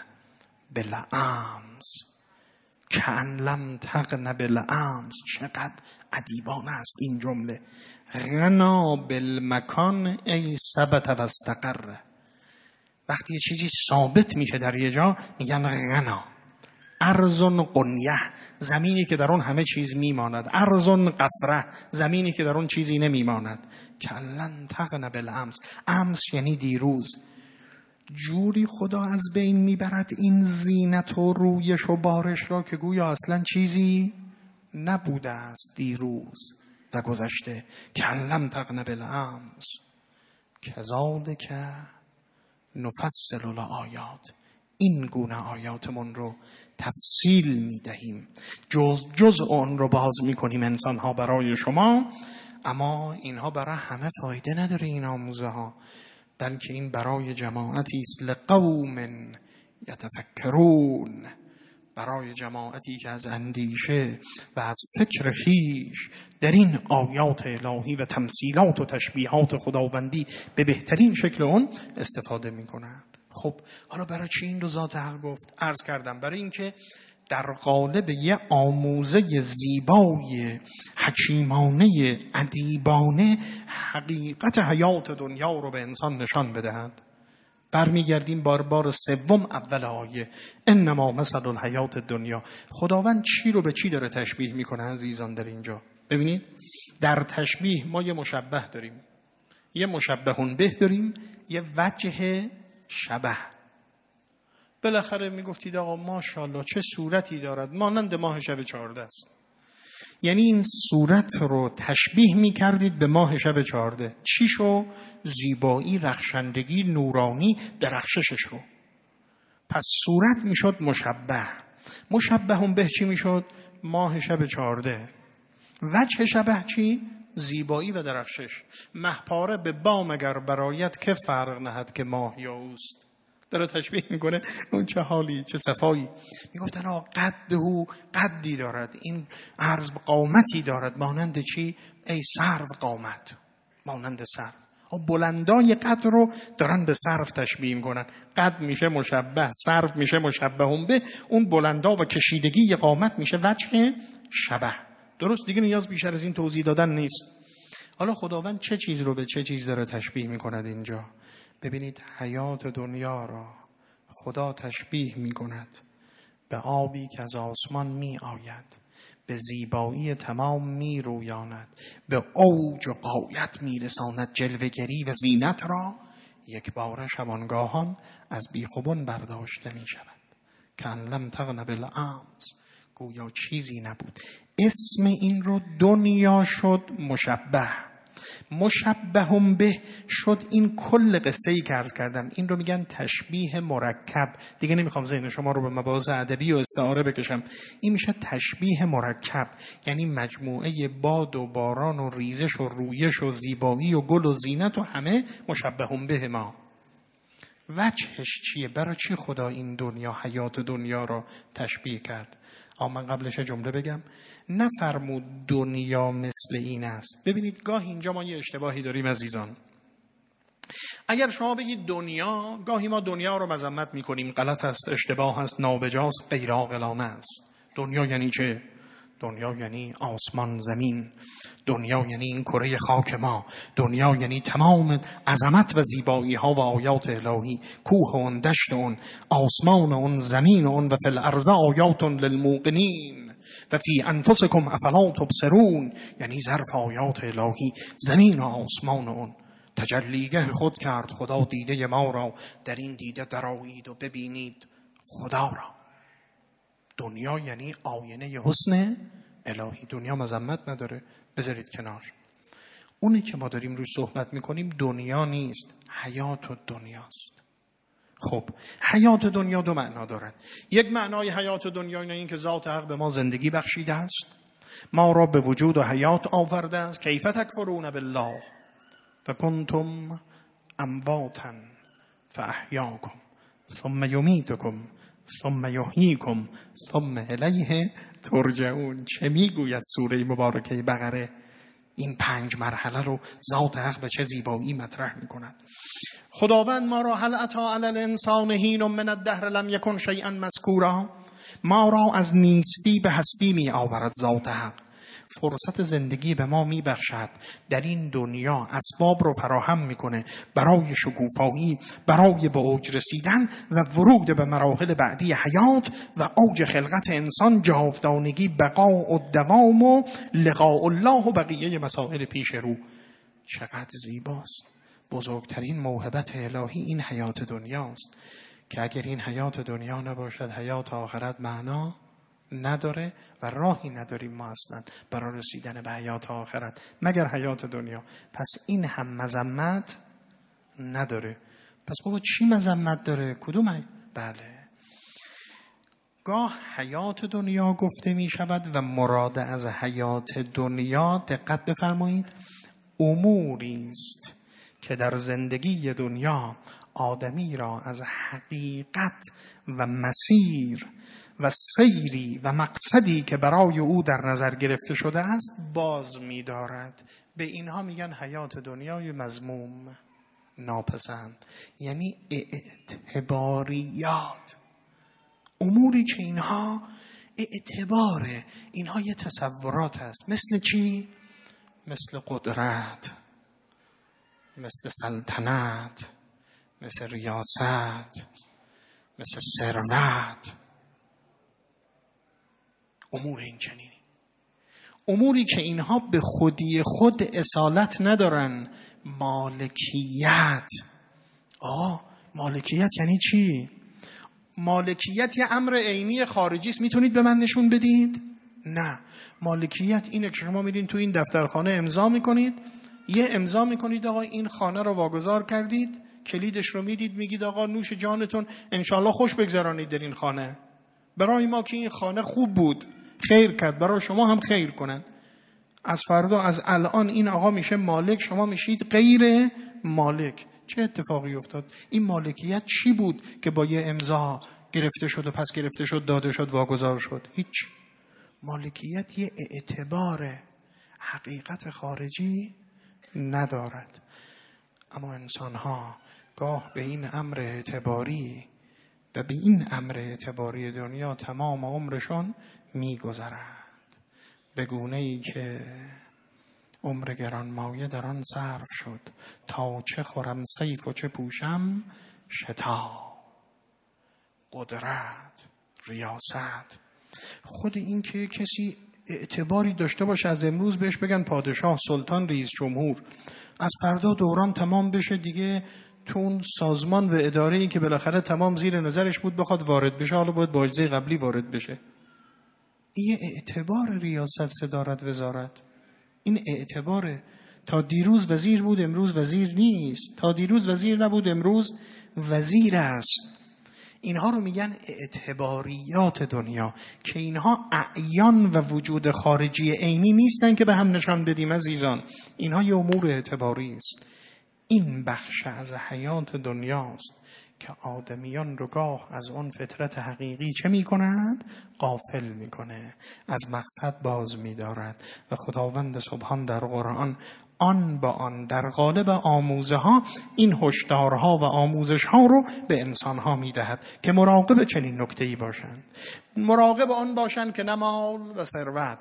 بالامس، کأن لم تغن بالامس. چقدر ادیبانه است این جمله. غنا بالمکان ای ثبت و استقر. وقتی یه چیزی ثابت میشه در یه جا میگن غنا. ارض قنیه، زمینی که در اون همه چیز میماند. ارض قفره، زمینی که در اون چیزی نمیماند. کلن تغن بالامس، امس یعنی دیروز. جوری خدا از بین میبرد این زینت و رویش و بارش را که گویا اصلا چیزی نبوده است دیروز و گذشته. کلم تغن بالامس کذالک نفصل الآیات، این گونه آیاتمون رو تفصیل میدهیم، جز اون رو باز میکنیم انسان ها برای شما. اما اینها برای همه فایده نداره این آموزه ها، بلکه این برای جماعتی است لقوم یتفکرون، برای جماعتی که از اندیشه و از فکر خویش در این آیات الهی و تمثیلات و تشبیهات خداوندی به بهترین شکل اون استفاده میکنند. خب حالا برای چی این رو ذات حق گفت؟ عرض کردم برای اینکه در قالب یه آموزه زیبای حکیمانه ادیبانه حقیقت حیات دنیا رو به انسان نشان بدهد. برمیگردیم بار سوم اول آیه، انما مثل الحیات دنیا. خداوند چی رو به چی داره تشبیه میکنه عزیزان در اینجا؟ ببینید در تشبیه ما یه مشبه داریم، یه مشبهون به داریم، یه وجه شبه. بالاخره میگفتید آقا ماشاءالله چه صورتی دارد، مانند ماه شب 14 است. یعنی این صورت رو تشبیه میکردید به ماه شب 14. چیشو؟ زیبایی، رخشندگی، نورانی، درخششش رو. پس صورت میشد مشبه. مشبه هم به چی میشد؟ ماه شب 14. وجه شبه چی؟ زیبایی و درخشش. مهپاره به بام اگر برایت که فرق نهد که ماه یا اوست. داره تشبیه میکنه اون چه حالی، چه صفایی. میگفتن قده قدی دارد، این عرض قامتی دارد، مانند چی؟ ای سرو قامت، مانند سرو. بلندای قد رو دارن به سرو تشبیه میکنن. قد میشه مشبه، سرو میشه مشبه به. اون بلندا و کشیدگی قامت میشه وجه شبه. درست دیگه، نیاز بیشتر از این توضیح دادن نیست. حالا خداوند چه چیز رو به چه چیز داره تشبیه میکند اینجا؟ ببینید حیات دنیا را خدا تشبیه میکند به آبی که از آسمان می آید، به زیبایی تمام می رویاند، به اوج و غایت می رساند جلوه‌گری و زینت را، یک بار شبانگاهان از بیخوبان برداشته می شود. کأن لم تغن بالامس، گویا چیزی نبود. اسم این رو دنیا شد مشبه. مشبهم به شد این کل قصه ای که عرض کردم. این رو میگن تشبیه مرکب. دیگه نمیخوام ذهن شما رو به مباحث ادبی و استعاره بکشم. این میشه تشبیه مرکب، یعنی مجموعه باد و باران و ریزش و رویش و زیبایی و گل و زینت و همه مشبهم به ما. وجهش چیه؟ برای چی خدا این دنیا، حیات دنیا رو تشبیه کرد؟ من قبلش جمله بگم. نفرمود دنیا مثل این است. ببینید گاهی اینجا ما یه اشتباهی داریم عزیزان. اگر شما بگید دنیا، گاهی ما دنیا رو مذمت میکنیم، غلط است، اشتباه است، نابجاست، غیر عاقلانه است. دنیا یعنی چه؟ دنیا یعنی آسمان زمین، دنیا یعنی این کره خاک ما، دنیا یعنی تمام عظمت و زیبایی ها و آیات الهی، کوه و اون، دشت و اون، آسمان و اون، زمین و اون، و فی الارض آیات للموقنین و فی انفسکم افلا تبصرون، یعنی ظرف آیات الهی زمین و آسمان و اون. تجلیگه خود کرد خدا دیده ما را، در این دیده درآیید و ببینید خدا را. دنیا یعنی آینه حسن الهی. دنیا مذمت نداره، بذارید کنار. اونی که ما داریم روش صحبت میکنیم دنیا نیست، حیات دنیاست. خب حیات دنیا دو معنا دارد. یک معنای حیات دنیا این که ذات حق به ما زندگی بخشیده است، ما را به وجود و حیات آورده است. کیف تکفرون بالله فکنتم امواتا فاحیاکم ثم یمیتکم ثم یحییکم ثم الیه ترجعون. چه میگوید سوره مبارکه بقره؟ این 5 مرحله رو ذات حق به چه زیبایی مطرح میکند. خداوند ما را هل اتی علی الانسان حین من الدهر لم یکن شیئا مذکورا، ما را از نیستی به هستی می آورد ذات حق. فرصت زندگی به ما می بخشد، در این دنیا اسباب رو فراهم میکنه برای شکوفایی، برای به اوج رسیدن و ورود به مراحل بعدی حیات و اوج خلقت انسان، جاودانگی، بقا و دوام و لقاء الله و بقیه مسائل پیش رو. چقدر زیباست. بزرگترین موهبت الهی این حیات دنیاست که اگر این حیات دنیا نباشد حیات آخرت معنا نداره و راهی نداریم ما اصلا برای رسیدن به حیات آخرت مگر حیات دنیا. پس این هم مذمت نداره. پس بابا چی مذمت داره؟ کدوم؟ بله، گاه حیات دنیا گفته می شود و مراد از حیات دنیا، دقت بفرمایید، اموری است که در زندگی دنیا آدمی را از حقیقت و مسیر و سیری و مقصدی که برای او در نظر گرفته شده است باز می دارد. به اینها میگن حیات دنیای مذموم، ناپسند، یعنی اعتباریات، اموری که اینها اعتباره، اینها یه تصورات است. مثل چی؟ مثل قدرت، مثل سلطنت، مثل ریاست، مثل ثروت. امور این چنینی، اموری که اینها به خودی خود اصالت ندارن. مالکیت. مالکیت یعنی چی؟ مالکیت یه امر عینی خارجی است. میتونید به من نشون بدید؟ نه. مالکیت اینه که شما میرین تو این دفترخانه امضا میکنید، یه امضا میکنید آقا این خانه رو واگذار کردید، کلیدش رو میدید، میگید آقا نوش جانتون، انشالله خوش بگذرانید در این خانه. برای ما که این خانه خوب بود، خیر کرد برای شما هم خیر کنند. از فردا از الان این آقا میشه مالک، شما میشید غیر مالک. چه اتفاقی افتاد؟ این مالکیت چی بود که با یه امضا گرفته شد و پس گرفته شد، داده شد، واگذار شد؟ هیچ. مالکیت یه اعتبار حقیقت خارجی ندارد. اما انسان‌ها گاه به این امر اعتباری و به این امر اعتباری دنیا تمام عمرشون می‌گذرند، به گونه‌ای که عمر گرانمایه در آن صرف شد تا چه خورم سیف و چه پوشم شتا. قدرت، ریاست، خود این که کسی اعتباری داشته باشه، از امروز بهش بگن پادشاه، سلطان، رئیس جمهور، از فردا دوران تمام بشه دیگه تو اون سازمان و اداره‌ای که بالاخره تمام زیر نظرش بود بخواد وارد بشه، حالا باید با اجازه قبلی وارد بشه. این اعتبار ریاست، صدارت، وزارت، این اعتباره. تا دیروز وزیر بود امروز وزیر نیست، تا دیروز وزیر نبود امروز وزیر است. اینها رو میگن اعتباریات دنیا که اینها اعیان و وجود خارجی عینی نیستن که به هم نشان بدیم عزیزان. اینها یه امور اعتباری است. این بخش از حیات دنیاست که آدمیان رو گاه از اون فطرت حقیقی چه میکنند؟ غافل میکنه، از مقصد باز میدارد. و خداوند سبحان در قرآن آن با آن در قالب آموزه ها این هشدارها و آموزش ها رو به انسان ها میدهد که مراقب چنین نکته‌ای باشند. مراقب آن باشند که نه مال و ثروت،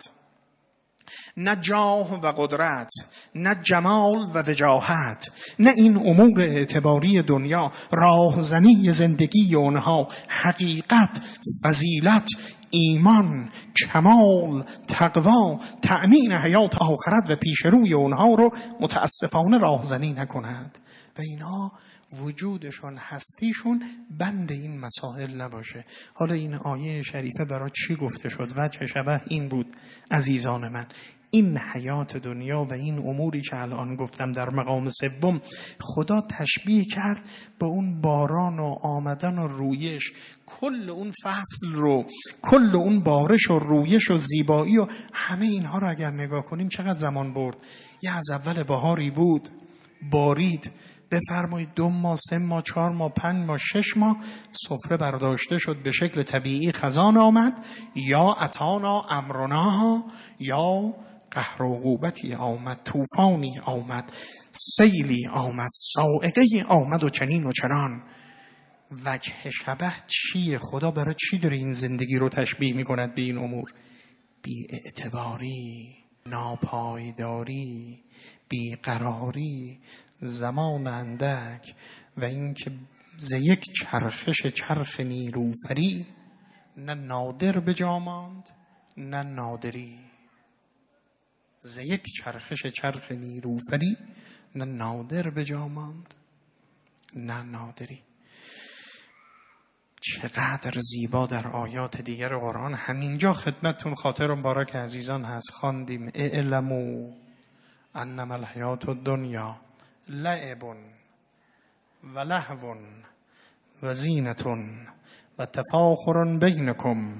نه جاه و قدرت، نه جمال و وجاهت، نه این امور اعتباری دنیا راهزنی زندگی اونها حقیقت، فضیلت، ایمان، کمال، تقوا، تأمین حیات آخرت و پیش روی اونها رو متاسفانه راهزنی نکنند و اینها وجودشون، هستیشون بند این مسائل نباشه. حالا این آیه شریفه برای چی گفته شد؟ وجه شبه این بود عزیزان من، این حیات دنیا و این اموری که الان گفتم در مقام سوم خدا تشبیه کرد با اون باران و آمدن و رویش. کل اون فصل رو، کل اون بارش و رویش و زیبایی و همه اینها رو اگر نگاه کنیم چقدر زمان برد. یه از اول بهاری بود، بارید، بفرمایید 2 ماه، 3 ماه، 4 ماه، 5 ماه، 6 ماه سفره برداشته شد، به شکل طبیعی خزان آمد، یا اتانا امرنا، یا قهر و عقوبتی آمد، طوفانی آمد، سیلی آمد، صاعقه آمد و چنین و چنان. وجه شبه چیه؟ خدا برای چی داره این زندگی رو تشبیه میکند به این امور؟ بی اعتباری، ناپایداری، بیقراری، زمان اندک و اینکه ز یک چرخش چرخ نیلوفری نه نادر به جا ماند نه نادری. ز یک چرخش چرخ نیلوفری نه نادر به جا ماند نه نادری. چقدر زیبا در آیات دیگر قرآن. همینجا خدمتتون خاطر مبارک عزیزان هست، خواندیم اعلموا انما الحیات الدنیا لعب و لهو و زینة و تفاخر بینکم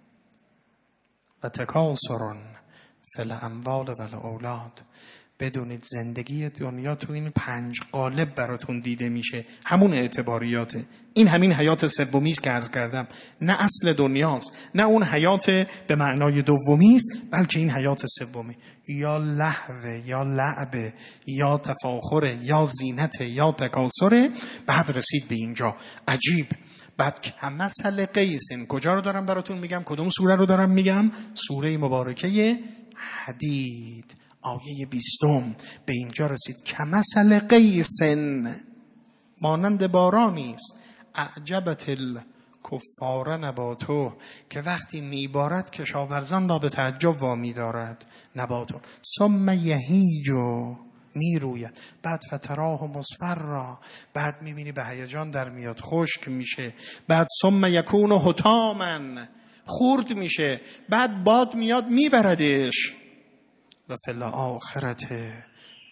و تکاثر فی الاموال و الاولاد. بدونید زندگی دنیا تو این 5 قالب براتون دیده میشه، همون اعتباریاته. این همین حیات سومی است که عرض کردم، نه اصل دنیاست، نه اون حیات به معنای دومی است، بلکه این حیات سومی. یا لهو، یا لعب، یا تفاخر، یا زینت، یا تکاثر. بعد رسید به اینجا عجیب. بعد کمثل قیس، کجا رو دارم براتون میگم؟ کدوم سوره رو دارم میگم؟ سوره مبارکه حدید آیه 20 به اینجا رسید. کمثل قیس، مانند بارانی است، اعجبت الکفار نباتو، که وقتی میبارد کشاورزان را به تعجب وامی دارد. نباتو ثم یهیج، میروید، بعد فتراه مصفرا، بعد میبینی به هیجان در میاد، خشک میشه، بعد ثم یکون حطاما، خرد میشه، بعد باد میاد میبردش. و فی الاخرة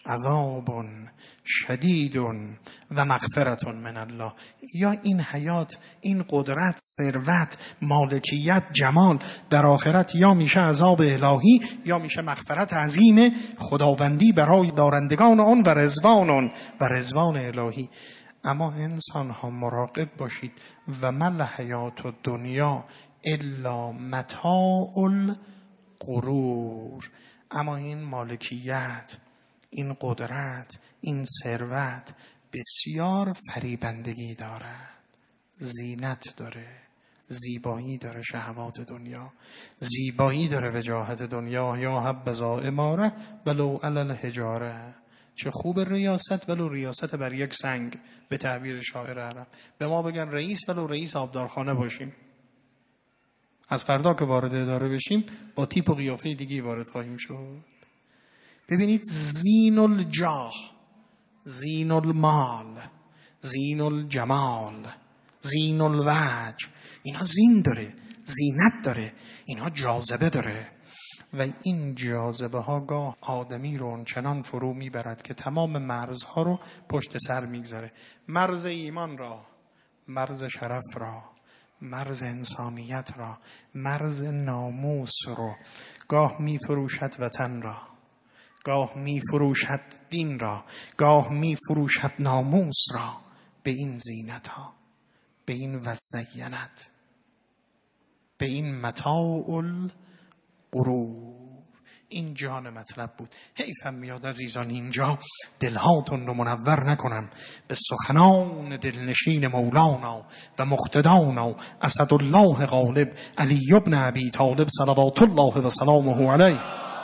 عذاب شدید و مغفرت من الله. یا این حیات، این قدرت، ثروت، مالکیت، جمال در آخرت یا میشه عذاب الهی یا میشه مغفرت عظیم خداوندی برای دارندگان آن و رضوان الهی. اما انسان ها مراقب باشید و مل حیات الدنیا الا متاع الغرور. اما این مالکیت، این قدرت، این ثروت بسیار فریبندگی دارد، زینت داره، زیبایی داره، شهوات دنیا، زیبایی داره، وجاهت دنیا. یا حبذا اماره ولو علی الحجاره. چه خوب ریاست ولو ریاست بر یک سنگ، به تعبیر شاعر عرب. به ما بگن رئیس ولو رئیس آبدارخانه باشیم. از فردا که وارد اداره بشیم با تیپ و قیافه دیگه وارد خواهیم شد. ببینید زین الجاه، زین المال، زین الجمال، زین الوجه، اینا زین داره، زینت داره، اینا جاذبه داره. و این جاذبه ها گاه آدمی رو چنان فرو میبرد که تمام مرزها رو پشت سر میگذاره. مرز ایمان را، مرز شرف را، مرز انسانیت را، مرز ناموس رو. گاه میفروشد وطن را، گاه میفروشد دین را، گاه میفروشد ناموس را به این زینت ها، به این وزینت، به این متاع الغرور. این جان مطلب بود. حیفم میاد عزیزان اینجا دلهاتون رو منور نکنم به سخنان دلنشین مولانا و مقتدانا اسدالله غالب علی ابن ابی طالب صلوات الله و سلامه علیه.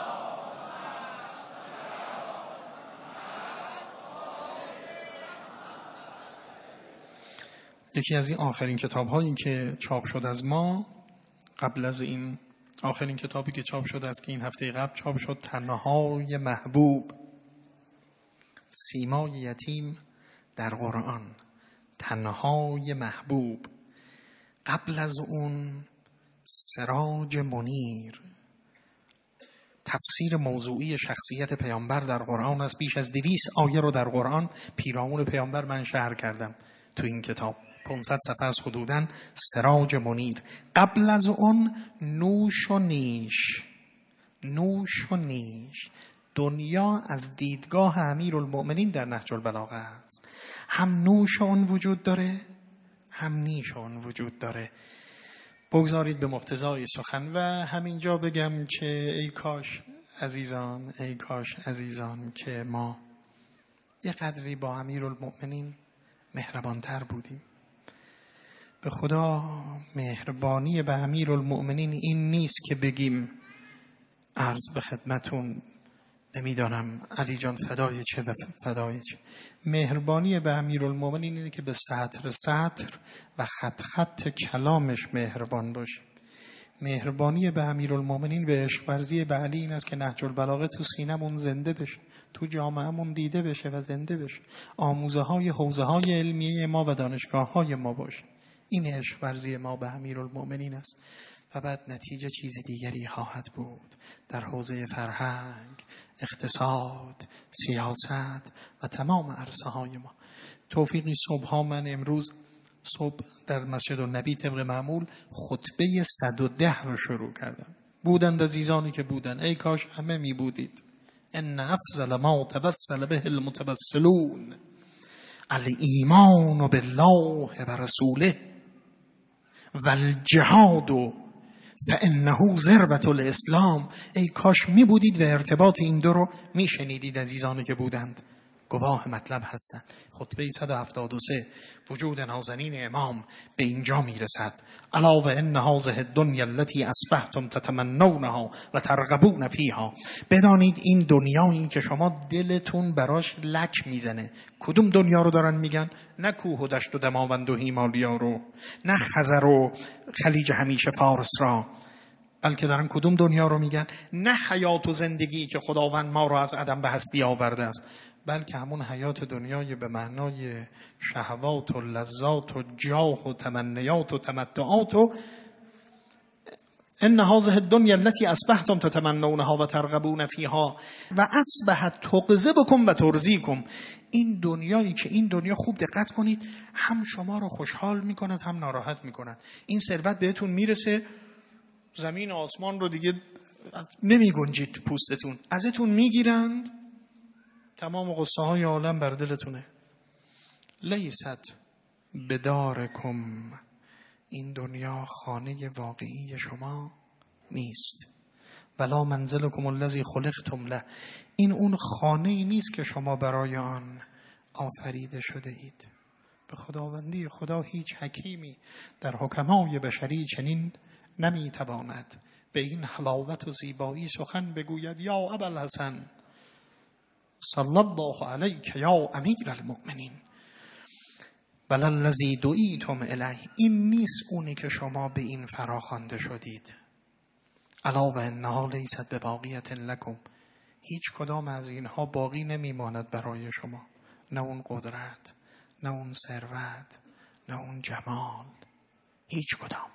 یکی از این آخرین کتاب هایی که چاپ شد از ما، قبل از این آخرین کتابی که چاپ شد است که این هفته قبل چاپ شد، تنهای محبوب، سیمای یتیم در قرآن. تنهای محبوب. قبل از اون سراج منیر، تفسیر موضوعی شخصیت پیامبر در قرآن است. بیش از 200 آیه رو در قرآن پیرامون پیامبر من شرح کردم تو این کتاب. 500 صفحه از حدوداً سراج منیر. قبل از اون نوش و نیش. نوش و نیش. دنیا از دیدگاه امیرالمؤمنین در نهج البلاغه است. هم نوش اون وجود داره، هم نیش اون وجود داره. بگذارید به مقتضای سخن و همینجا بگم که ای کاش عزیزان، ای کاش عزیزان که ما یه قدری با امیرالمؤمنین مهربانتر بودیم. به خدا مهربانی به امیرالمؤمنین این نیست که بگیم عرض به خدمتون نمیدانم علی جان فدای چه و فدای چه. مهربانی به امیرالمؤمنین اینه که به سطر سطر و خط خط کلامش مهربان باشه. مهربانی به امیرالمؤمنین به عشق ورزی به علی این است که نهج البلاغه تو سینمون زنده بشه، تو جامعهمون دیده بشه و زنده بشه، آموزه های حوزه های علمیه ما و دانشگاه های ما باشه. این عشق ورزی ما به امیرالمؤمنین است. و بعد نتیجه چیز دیگری خواهد بود در حوزه فرهنگ، اقتصاد، سیاست و تمام عرصه های ما. توفیقی صبح من امروز صبح در مسجد النبی طبق معمول خطبه 110 رو شروع کردم. بودند عزیزانی که بودند، ای کاش همه می بودید. ان افضل ما توسل به المتوسلون الایمان بالله و رسوله و الجهاد فانه ذروة الاسلام. ای کاش می بودید و ارتباط این دو رو می شنیدید عزیزانی که بودند. گواه مطلب هستند. خطبه 173 وجود نازنین امام به اینجا میرسد. الا و ان هذه الدنیا التي اصبحتم تتمنونها و ترغبون فيها. بدانید این دنیایی که شما دلتون براش لک میزنه. کدوم دنیا رو دارن میگن؟ نه کوه و دشت و دماوند و هیمالیا رو، نه خزر و خلیج همیشه فارس را، بلکه دارن کدوم دنیا رو میگن؟ نه حیات و زندگی که خداوند ما رو از عدم به هستی آورده است، بلکه همون حیات دنیای به معنای شهوات و لذات و جاه و تمنیات و تمتعات و ان هذه الدنیا التي اصبحتم تتمنونها و ترغبون فيها و اصبحت تغضبكم و ترضیکم. این دنیایی که این دنیا، خوب دقت کنید، هم شما رو خوشحال میکند هم ناراحت میکند. این ثروت بهتون میرسه، زمین و آسمان رو دیگه نمیگنجید تو پوستتون، ازتون میگیرند، تمام غصه های عالم بر دلتونه. لیست بدارکم، این دنیا خانه واقعی شما نیست. ولا منزلکم الذی خلقتم له، این اون خانه ای نیست که شما برای آن آفریده شده اید. به خداوندی خدا هیچ حکیمی در حکمای بشری چنین نمیتواند به این حلاوت و زیبایی سخن بگوید یا ابوالحسن صلی الله علیک یا امیر المؤمنین بل الذی دعیتم الیه. این نیست اونی که شما به این فراخوانده شدید. الا و انها لیست بباقیة لکم، هیچ کدام از اینها باقی نمیماند برای شما. نه اون قدرت، نه اون ثروت، نه اون جمال، هیچ کدام.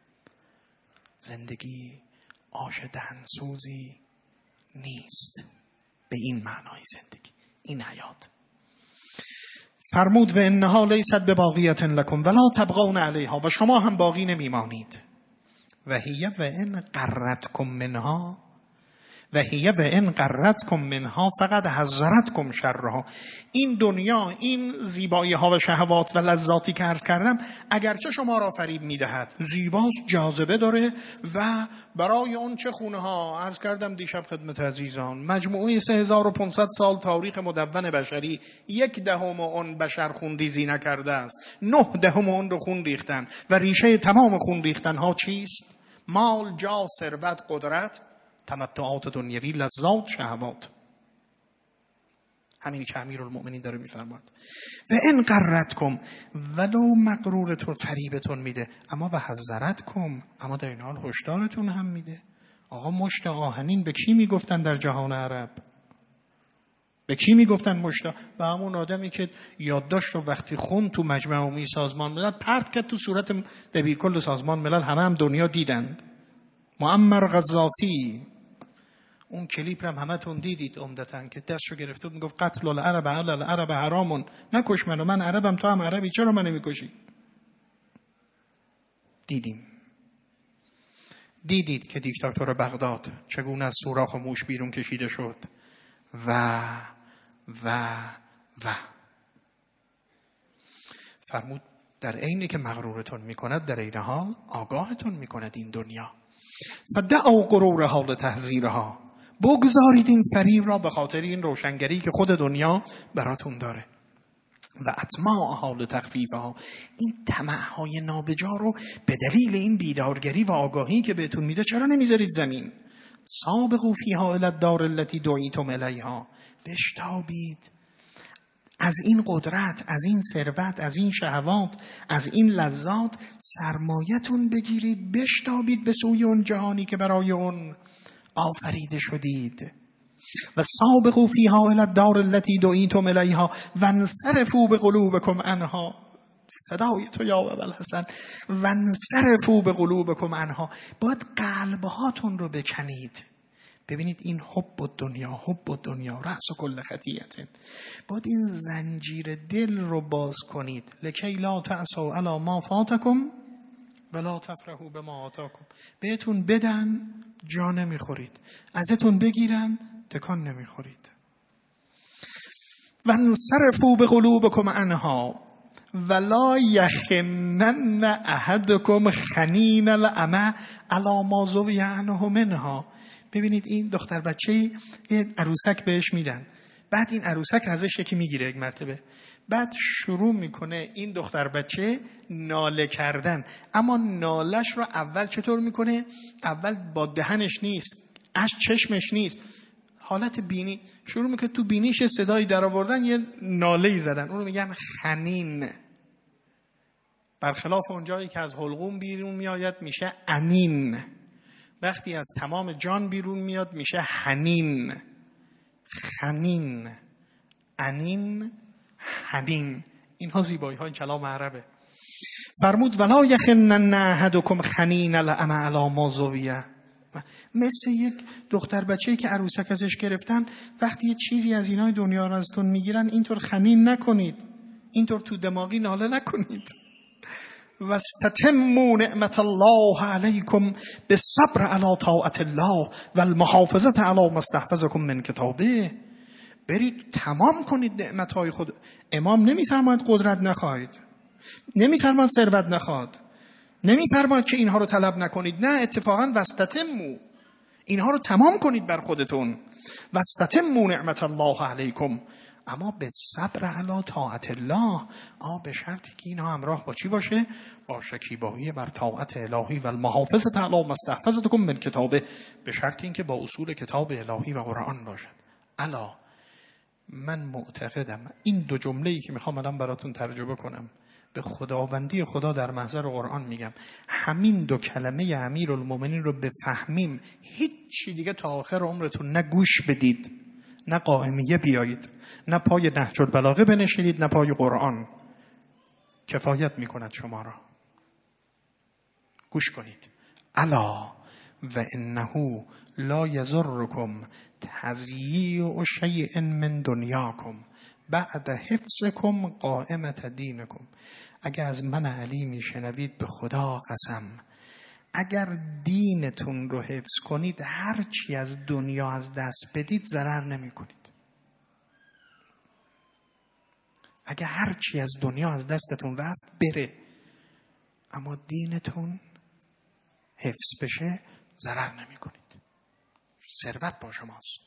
زندگی آش دهنسوزی نیست به این معنای زندگی، این حیات. فرمود و انها لیست بباقیة لکم ولا تبغون علیها، و شما هم باقی نمیمانید. و هی و ان قرتکم منها، و هی و ان قرتکم منها فقد حذرتکم شرها. این دنیا، این زیبایی ها و شهوات و لذاتی که عرض کردم، اگرچه شما را فریب میدهد، زیباست، جاذبه داره و برای اون چه خونه ها، عرض کردم دیشب خدمت عزیزان، مجموعه 3500 سال تاریخ مدون بشری 1/10 اون بشر خونریزی نکرده است، 9/10 اون رو خون ریختن و ریشه تمام خون ریختن ها چیست؟ مال، جاه، ثروت، قدرت، تمتعات دنیوی، لذات، شهوات. همینی که امیرالمؤمنین داره میفرماد. و ان قرتکم، ولو مغرورتون، فریبتون میده، اما و حذرتکم، اما در این حال هشدارتون هم میده. آقا مشت آهنین به کی میگفتن در جهان عرب؟ به کی میگفتن مشت؟ به همون آدمی که یادداشت رو وقتی خون تو مجمع عمومی سازمان ملل پرت کرد تو صورت دبیرکل سازمان ملل، همه هم دنیا دیدن. معمر قذافی، اون کلیپ هم همتون دیدید عمدتاً، که دستشو گرفته میگفت قتل العرب علی العرب حرامون، نکش منو، من عربم تو هم عربی، چرا منو میکشی؟ دیدید که دیکتاتور بغداد چگونه از سوراخ و موش بیرون کشیده شد و فرمود در عینی که مغرورتون میکند، در عین حال آگاهتون میکند این دنیا. فدعوا غرورها لتحذیرها، بگذارید این فریب را به خاطر این روشنگری که خود دنیا براتون داره. و اطماعها لتخفیفها، این طمع‌های نابجا رو به دلیل این بیدارگری و آگاهی که بهتون میده چرا نمیذارید زمین؟ سابقوا فیها الی الدار التي دعیتم الیها، بشتابید از این قدرت، از این ثروت، از این شهوات، از این لذات سرمایتون بگیرید، بشتابید به سوی اون جهانی که برای اون آفریده شدید. و سابقوا فیها الی الدار التي دعیتم الیها و انصرفوا بقلوبکم عنها. صدای تو یا ابوالحسن، و انصرفوا بقلوبکم عنها، باید قلبهاتون رو بکنید. ببینید این حب دنیا رأس کل خطیئه، باید این زنجیر دل رو باز کنید. لکی لا تأسوا علی ما فاتکم ولا تفرحوا بما آتاکم. بهتون بدن جا نمیخورید، ازتون بگیرن تکان نمیخورید. و انصرفوا بقلوبکم عنها ولا یخنن احدکم خنین العمی علی ما زوی عنه منها. ببینید این دختر بچه یه عروسک بهش میدن، بعد این عروسک ازش یکی میگیره یک مرتبه، بعد شروع میکنه این دختر بچه ناله کردن، اما نالش رو اول چطور میکنه؟ اول با دهنش نیست، از چشمش نیست، حالت بینی شروع میکنه تو بینیش صدایی در آوردن، یه ناله‌ای زدن، اون رو میگن خنین. برخلاف اون جایی که از حلقوم بیرون میآید میشه انین، وقتی از تمام جان بیرون میاد میشه حنین. خنین، انین، حنین، اینها زیبایی های کلام عربه. فرمود ولا یخنن احدکم خنین الام علی ما زویه، مثل یک دختر بچه‌ای که عروسک ازش گرفتن وقتی یه چیزی از اینای دنیا رو ازتون میگیرن اینطور خنین نکنید، اینطور تو دماغی ناله نکنید. واستتموا نعمت الله علیکم بالصبر علی طاعت الله والمحافظه علی ما استحفظکم من کتابه. برید تمام کنید نعمتهای خود. امام نمیفرماید قدرت نخواهید، نمیفرماید ثروت نخواهید، نمیفرماید که اینها رو طلب نکنید، نه، اتفاقا واستتموا، اینها رو تمام کنید بر خودتون. واستتموا نعمت الله علیکم، اما به صبر علی طاعت الله، به شرطی که اینها همراه با چی باشه؟ با شکیبایی بر طاعت الهی و المحافظه علی ما استحفظکم من کتابه، به شرط اینکه با اصول کتاب الهی و قرآن باشد. الا من معتقدم این دو جمله‌ای که میخوام الان براتون ترجمه کنم به خداوندی خدا در محضر قرآن میگم، همین دو کلمه امیرالمومنین رو بفهمیم هیچی دیگه تا آخر عمرتون نه گوش بدید، نه قائمیه بیایید، نه پای نهج البلاغه بنشینید، نه پای قرآن. کفایت میکند شما را. گوش کنید. الا و انه لا یضرکم تضییع شیء من دنیاکم بعد حفظکم قائمة دینکم. اگر از من علی میشنوید به خدا قسم، اگر دینتون رو حفظ کنید هر چی از دنیا از دست بدید ضرر نمی کنید. اگر هر چی از دنیا از دستتون رفت بره، اما دینتون حفظ بشه ضرر نمی کنید. ثروت با شماست.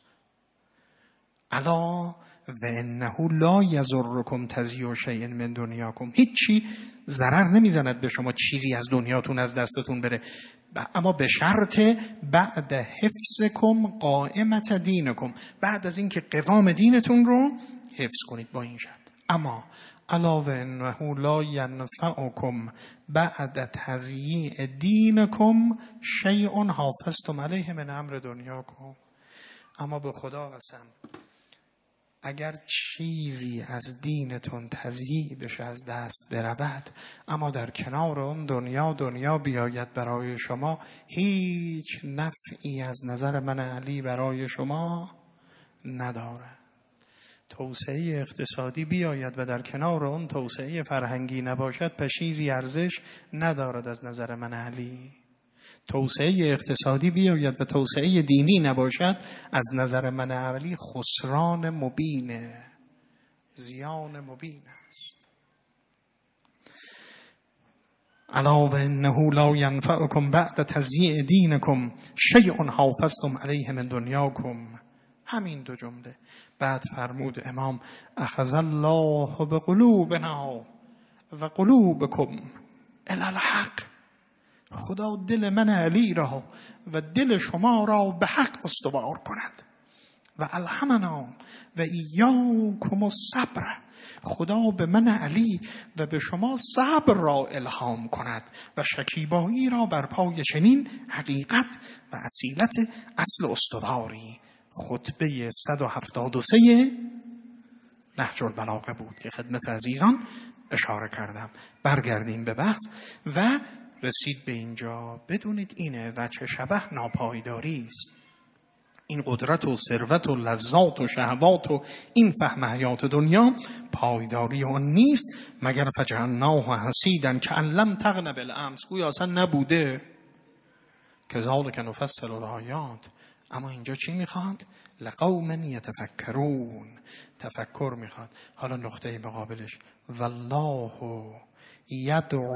الا و انه لا یضرکم تضییع شیء من دنیاکم، هیچی ضرر نمیزند به شما چیزی از دنیاتون از دستتون بره، اما به شرط بعد حفظکم قائمة دینکم، بعد از اینکه قوام دینتون رو حفظ کنید با این شرط. اما الا و انه لا ینفعکم بعد تضییع دینکم شیء حافظتم علیه من امر دنیاکم. اما به خدا قسم اگر چیزی از دینتون تضییع بشه، از دست برود، اما در کنار اون دنیا بیاید برای شما، هیچ نفعی از نظر من علی برای شما نداره. توسعه اقتصادی بیاید و در کنار اون توسعه فرهنگی نباشد، پس چیزی ارزش ندارد از نظر من علی. توسعه اقتصادی بیاید و توسعه دینی نباشد، از نظر من علی خسران مبینه، زیان مبین است. الا و انه لا ینفعکم بعد تضییع دینکم شیء حافظتم علیه من دنیاکم. همین دو جمله. بعد فرمود امام اخذ الله بقلوبنا و قلوبکم الی الحق. خدا دل من علی را و دل شما را به حق استوار کند. و الهمنا و ایاکم الصبر. خدا به من علی و به شما صبر را الهام کند و شکیبایی را بر پای چنین حقیقت و اصیلت اصل استواری. خطبه 173 نهج البلاغه بود که خدمت عزیزان اشاره کردم. برگردیم به بحث و رسید به اینجا. بدونید اینه وجه شبه ناپایداری است. این قدرت و ثروت و لذات و شهوات و این فهم حیات دنیا پایداری آن نیست مگر فجعلناه حسیدا کأن لم تغن بالامس، گویا اصلا نبوده. کذالک نفصل الآیات. اما اینجا چی میخواد؟ لقوم یتفکرون، تفکر میخواد. حالا نقطه مقابلش والله یدعو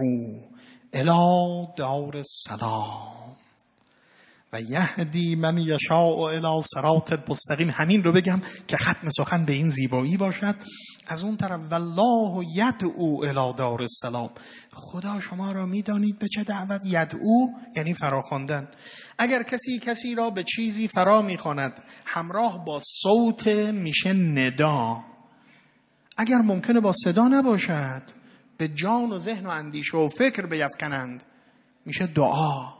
الی دار السلام و یهدی من یشاء الی صراط المستقیم. همین رو بگم که ختم سخن به این زیبایی باشد. از اون طرف والله یدعو الی دار السلام، خدا شما را میدانید به چه دعوت؟ یدعو یعنی فراخواندن. اگر کسی را به چیزی فرا میخواند همراه با صوت میشه ندا. اگر ممکنه با صدا نباشد، به جان و ذهن و اندیشه و فکر بیفکنند، میشه دعا.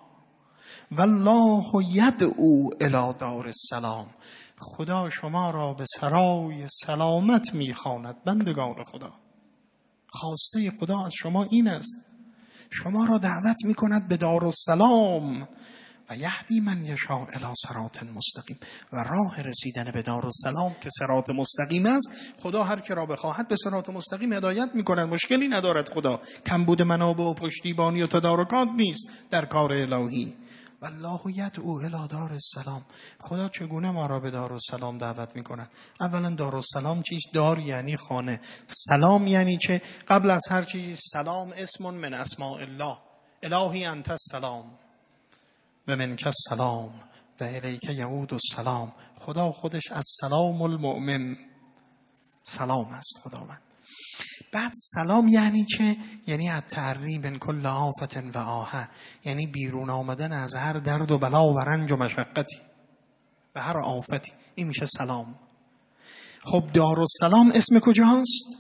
والله یدعو الی دار السلام. خدا شما را به سرای سلامت میخواند. بندگان خدا، خواسته خدا از شما این است شما را دعوت میکند به دارالسلام و یهدی من یشاء الی صراط مستقیم. و راه رسیدن به دارالسلام که صراط مستقیم است، خدا هر که را بخواهد به صراط مستقیم هدایت میکند. مشکلی ندارد خدا. کمبود منابع و پشتیبانی و تدارکات نیست در کار الهی. والله یدعو الی دار السلام. خدا چگونه ما را به دارالسلام دعوت میکند؟ اولا دارالسلام چیست؟ دار یعنی خانه، سلام یعنی چه؟ قبل از هر چیز سلام اسم من اسماء الله. الهی انت السلام و منک السلام و الیک یعود السلام. خدا خودش از سلام المؤمن سلام است خداوند. بعد سلام یعنی چه؟ یعنی التعری من کل آفت و آهه، یعنی بیرون آمدن از هر درد و بلا و رنج و مشقتی و هر آفتی. این میشه سلام. خب دارالسلام اسم کجاست؟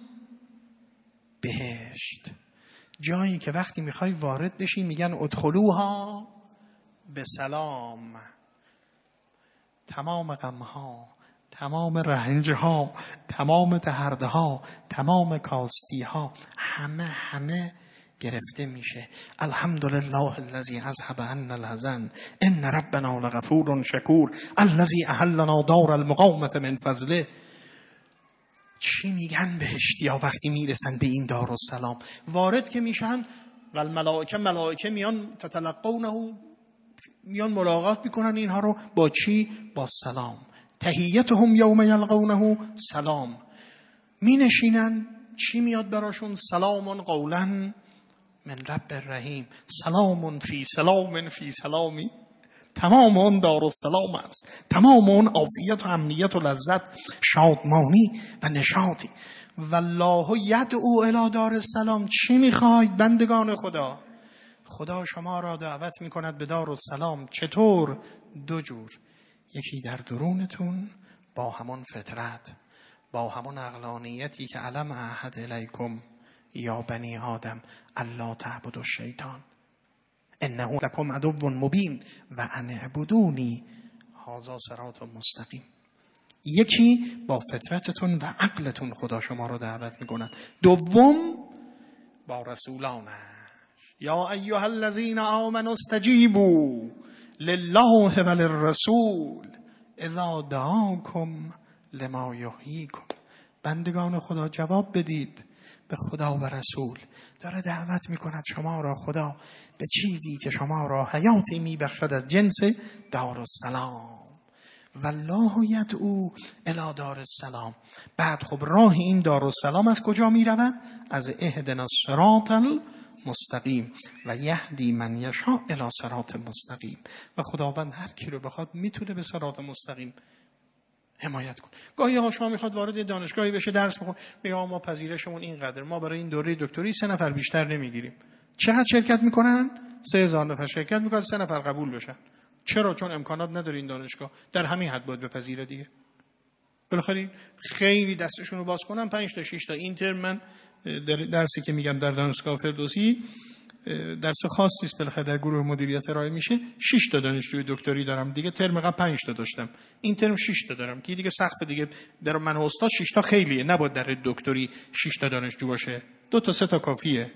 بهشت. جایی که وقتی میخوای وارد بشی میگن ادخلوها به سلام. تمام غمها، تمام رنجها، تمام دردها، تمام کاستیها، همه گرفته میشه. الحمدلله الذی اذهب عنا الحزن ان ربنا لغفور شکور الذی احلنا دار المقامة من فضله. چی میگن بهشتیا وقتی میرسن به این دارالسلام؟ وارد که میشن و ملائکه میان تتلقونه، میان ملاقات میکنن اینها رو با چی؟ با سلام. تحیتهم یوم یلقونه سلام. می نشینن، چی میاد براشون؟ سلام قولا من رب الرحیم. سلام فی سلام فی سلامی. تمام اون دارالسلام است، تمام اون عافیت و امنیت و لذت، شادمانی و نشاطی. والله یدعو الی دار السلام. چی میخواید بندگان خدا؟ خدا شما را دعوت میکند به دارالسلام. چطور؟ دو جور. یکی در درونتون با همون فطرت، با همون عقلانیتی که علم اعهد الیکم یا بنی آدم الا تعبدوا الشیطان انه لکم عدو مبین و ان اعبدونی هذا صراط مستقیم. یکی با فطرتتون و عقلتون خدا شما را دعوت میکند. دوم با رسولانش. یا ایها الذین آمنوا استجیبوا لله و للرسول اذا دعاکم لما یحییکم. بندگان خدا جواب بدید به خدا و رسول. داره دعوت میکند شما را خدا به چیزی که شما را حیاتی میبخشد از جنس دارالسلام. والله یدعو الی دار السلام. بعد خب راه این دارالسلام از کجا میرود؟ از اهدنا الصراط مستقیم و یهدی من یشاء الی صراط مستقیم. و خداوند هر کی رو بخواد میتونه به صراط مستقیم حمایت کنه. گاهی ها شما میخواد وارد دانشگاهی بشه درس بخونه، میگه ما پذیرشمون اینقدر، ما برای این دوره دکتری 3 نفر بیشتر نمیگیریم. چقدر شرکت میکنن؟ 3000 نفر شرکت میکنن، 3 نفر قبول بشن. چرا؟ چون امکانات نداره این دانشگاه در همین حد باید بپذیره دیگه. بالاخره خیلی دستشون رو باز کنن 5 تا 6 تا. این ترم من درسی که میگم در دانشگاه فردوسی درس خاصی است، بالاخره در گروه مدیریت ارائه میشه. 6 تا دانشجوی دکتری دارم دیگه. ترم قبل 5 تا داشتم، این ترم 6 تا دارم که دیگه سخت دیگه. در من استاد 6 تا خیلیه، نباید در دکتری 6 تا دانشجو باشه. 2 تا 3 تا کافیه.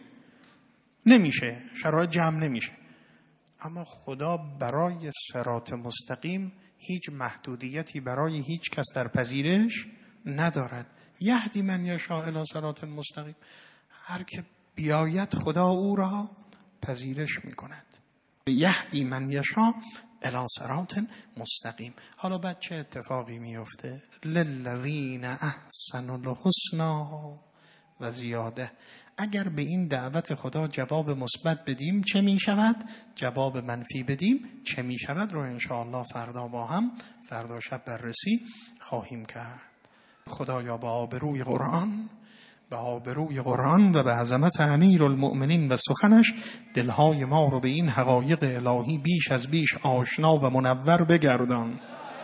نمیشه، شرایط جمع نمیشه. اما خدا برای صراط مستقیم هیچ محدودیتی برای هیچ کس در پذیرش ندارد. یهدی من یشاء الی صراط مستقیم. هر که بیاید خدا او را پذیرش میکند. یهدی من یشاء الی صراط مستقیم. حالا بعد چه اتفاقی میفته؟ للذین احسنوا الحسنی و زیاده. اگر به این دعوت خدا جواب مثبت بدیم چه می شود؟ جواب منفی بدیم چه می شود؟ رو انشاءالله فردا با هم، فردا شب بررسی خواهیم کرد. خدایا با آبروی قرآن، به آبروی قرآن و به عظمت امیرالمؤمنین و سخنش دلهای ما رو به این حقایق الهی بیش از بیش آشنا و منور بگردان.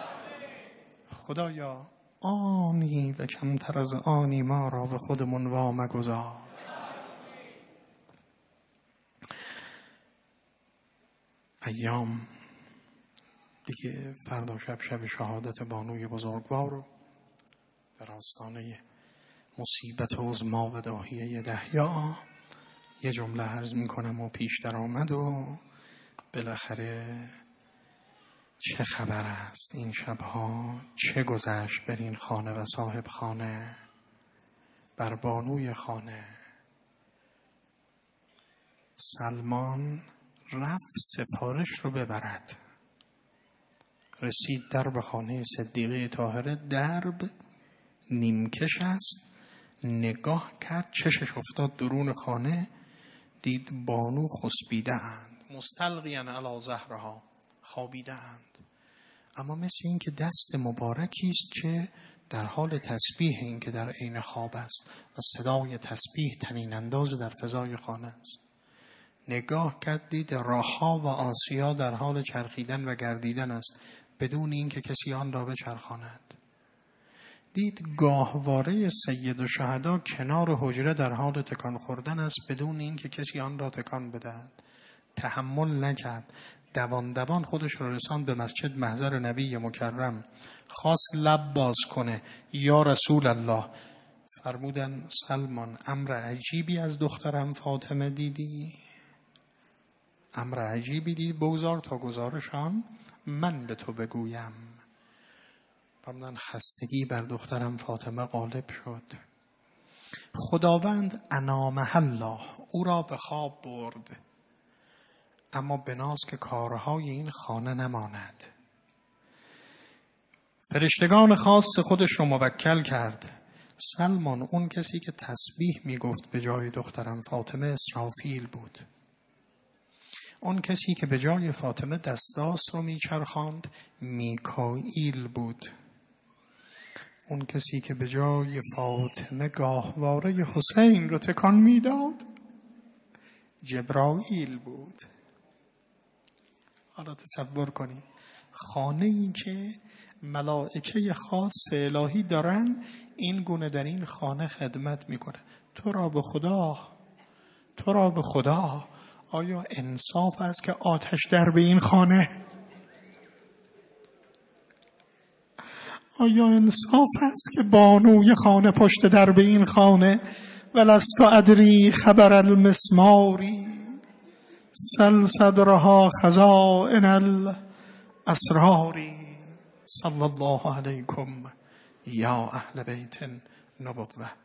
خدایا آنی و کمتر از آنی ما را به خودمون وامگذار. ایام دیگه فردا شب شهادت بانوی بزرگوار رو در آستانه مصیبت عظما و داهیه دهیا یه جمله عرض میکنم و پیش در آمد و بالاخره چه خبر است این شبها، چه گذشت بر این خانه و صاحب خانه، بر بانوی خانه. سلمان رفت سپارش رو ببرد. رسید درب خانه صدیقه طاهره، درب نیمکش است. نگاه کرد، چشش افتاد درون خانه، دید بانو خسبیده اند، مستلقیاً علی ظهرها، خوابیده اند. اما مثل این که دست مبارکی است که در حال تسبیح، این که در عین خواب است و صدای تسبیح طنین انداز در فضای خانه است. نگاه کرد، دید راها و آسیا در حال چرخیدن و گردیدن است بدون اینکه کسی آن را بچرخاند. دید گاهواره سید الشهدا کنار حجره در حال تکان خوردن است بدون اینکه کسی آن را تکان بدهد. تحمل نکرد، دوان خودش را رساند به مسجد محضر نبی مکرم. خواست لب باز کنه، یا رسول الله. فرمودن سلمان امر عجیبی از دخترم فاطمه دیدی؟ امر عجیبی دید، بگذار تا گزارشان من به تو بگویم. فرمودن خستگی بر دخترم فاطمه غالب شد. خداوند انامه الله او را به خواب برد، اما بناز که کارهای این خانه نماند. فرشتگان خاص خودش رو موکل کرد. سلمان اون کسی که تسبیح میگفت به جای دخترم فاطمه اسرافیل بود. اون کسی که به جای فاطمه دستاس رو میچرخاند میکائیل بود. اون کسی که به جای فاطمه گاهواره حسین رو تکان میداد جبرائیل بود. حالا تصور کنید خانه این که ملائکه خاص الهی دارن این گونه در این خانه خدمت میکنه. تو را به خدا آیا انصاف است که آتش در به این خانه؟ آیا انصاف است که بانوی خانه پشت در به این خانه؟ ولست ادری خبر المسماری سل صدرها خزائن الاسراری. صلی الله علیکم یا اهل بیت النبوة.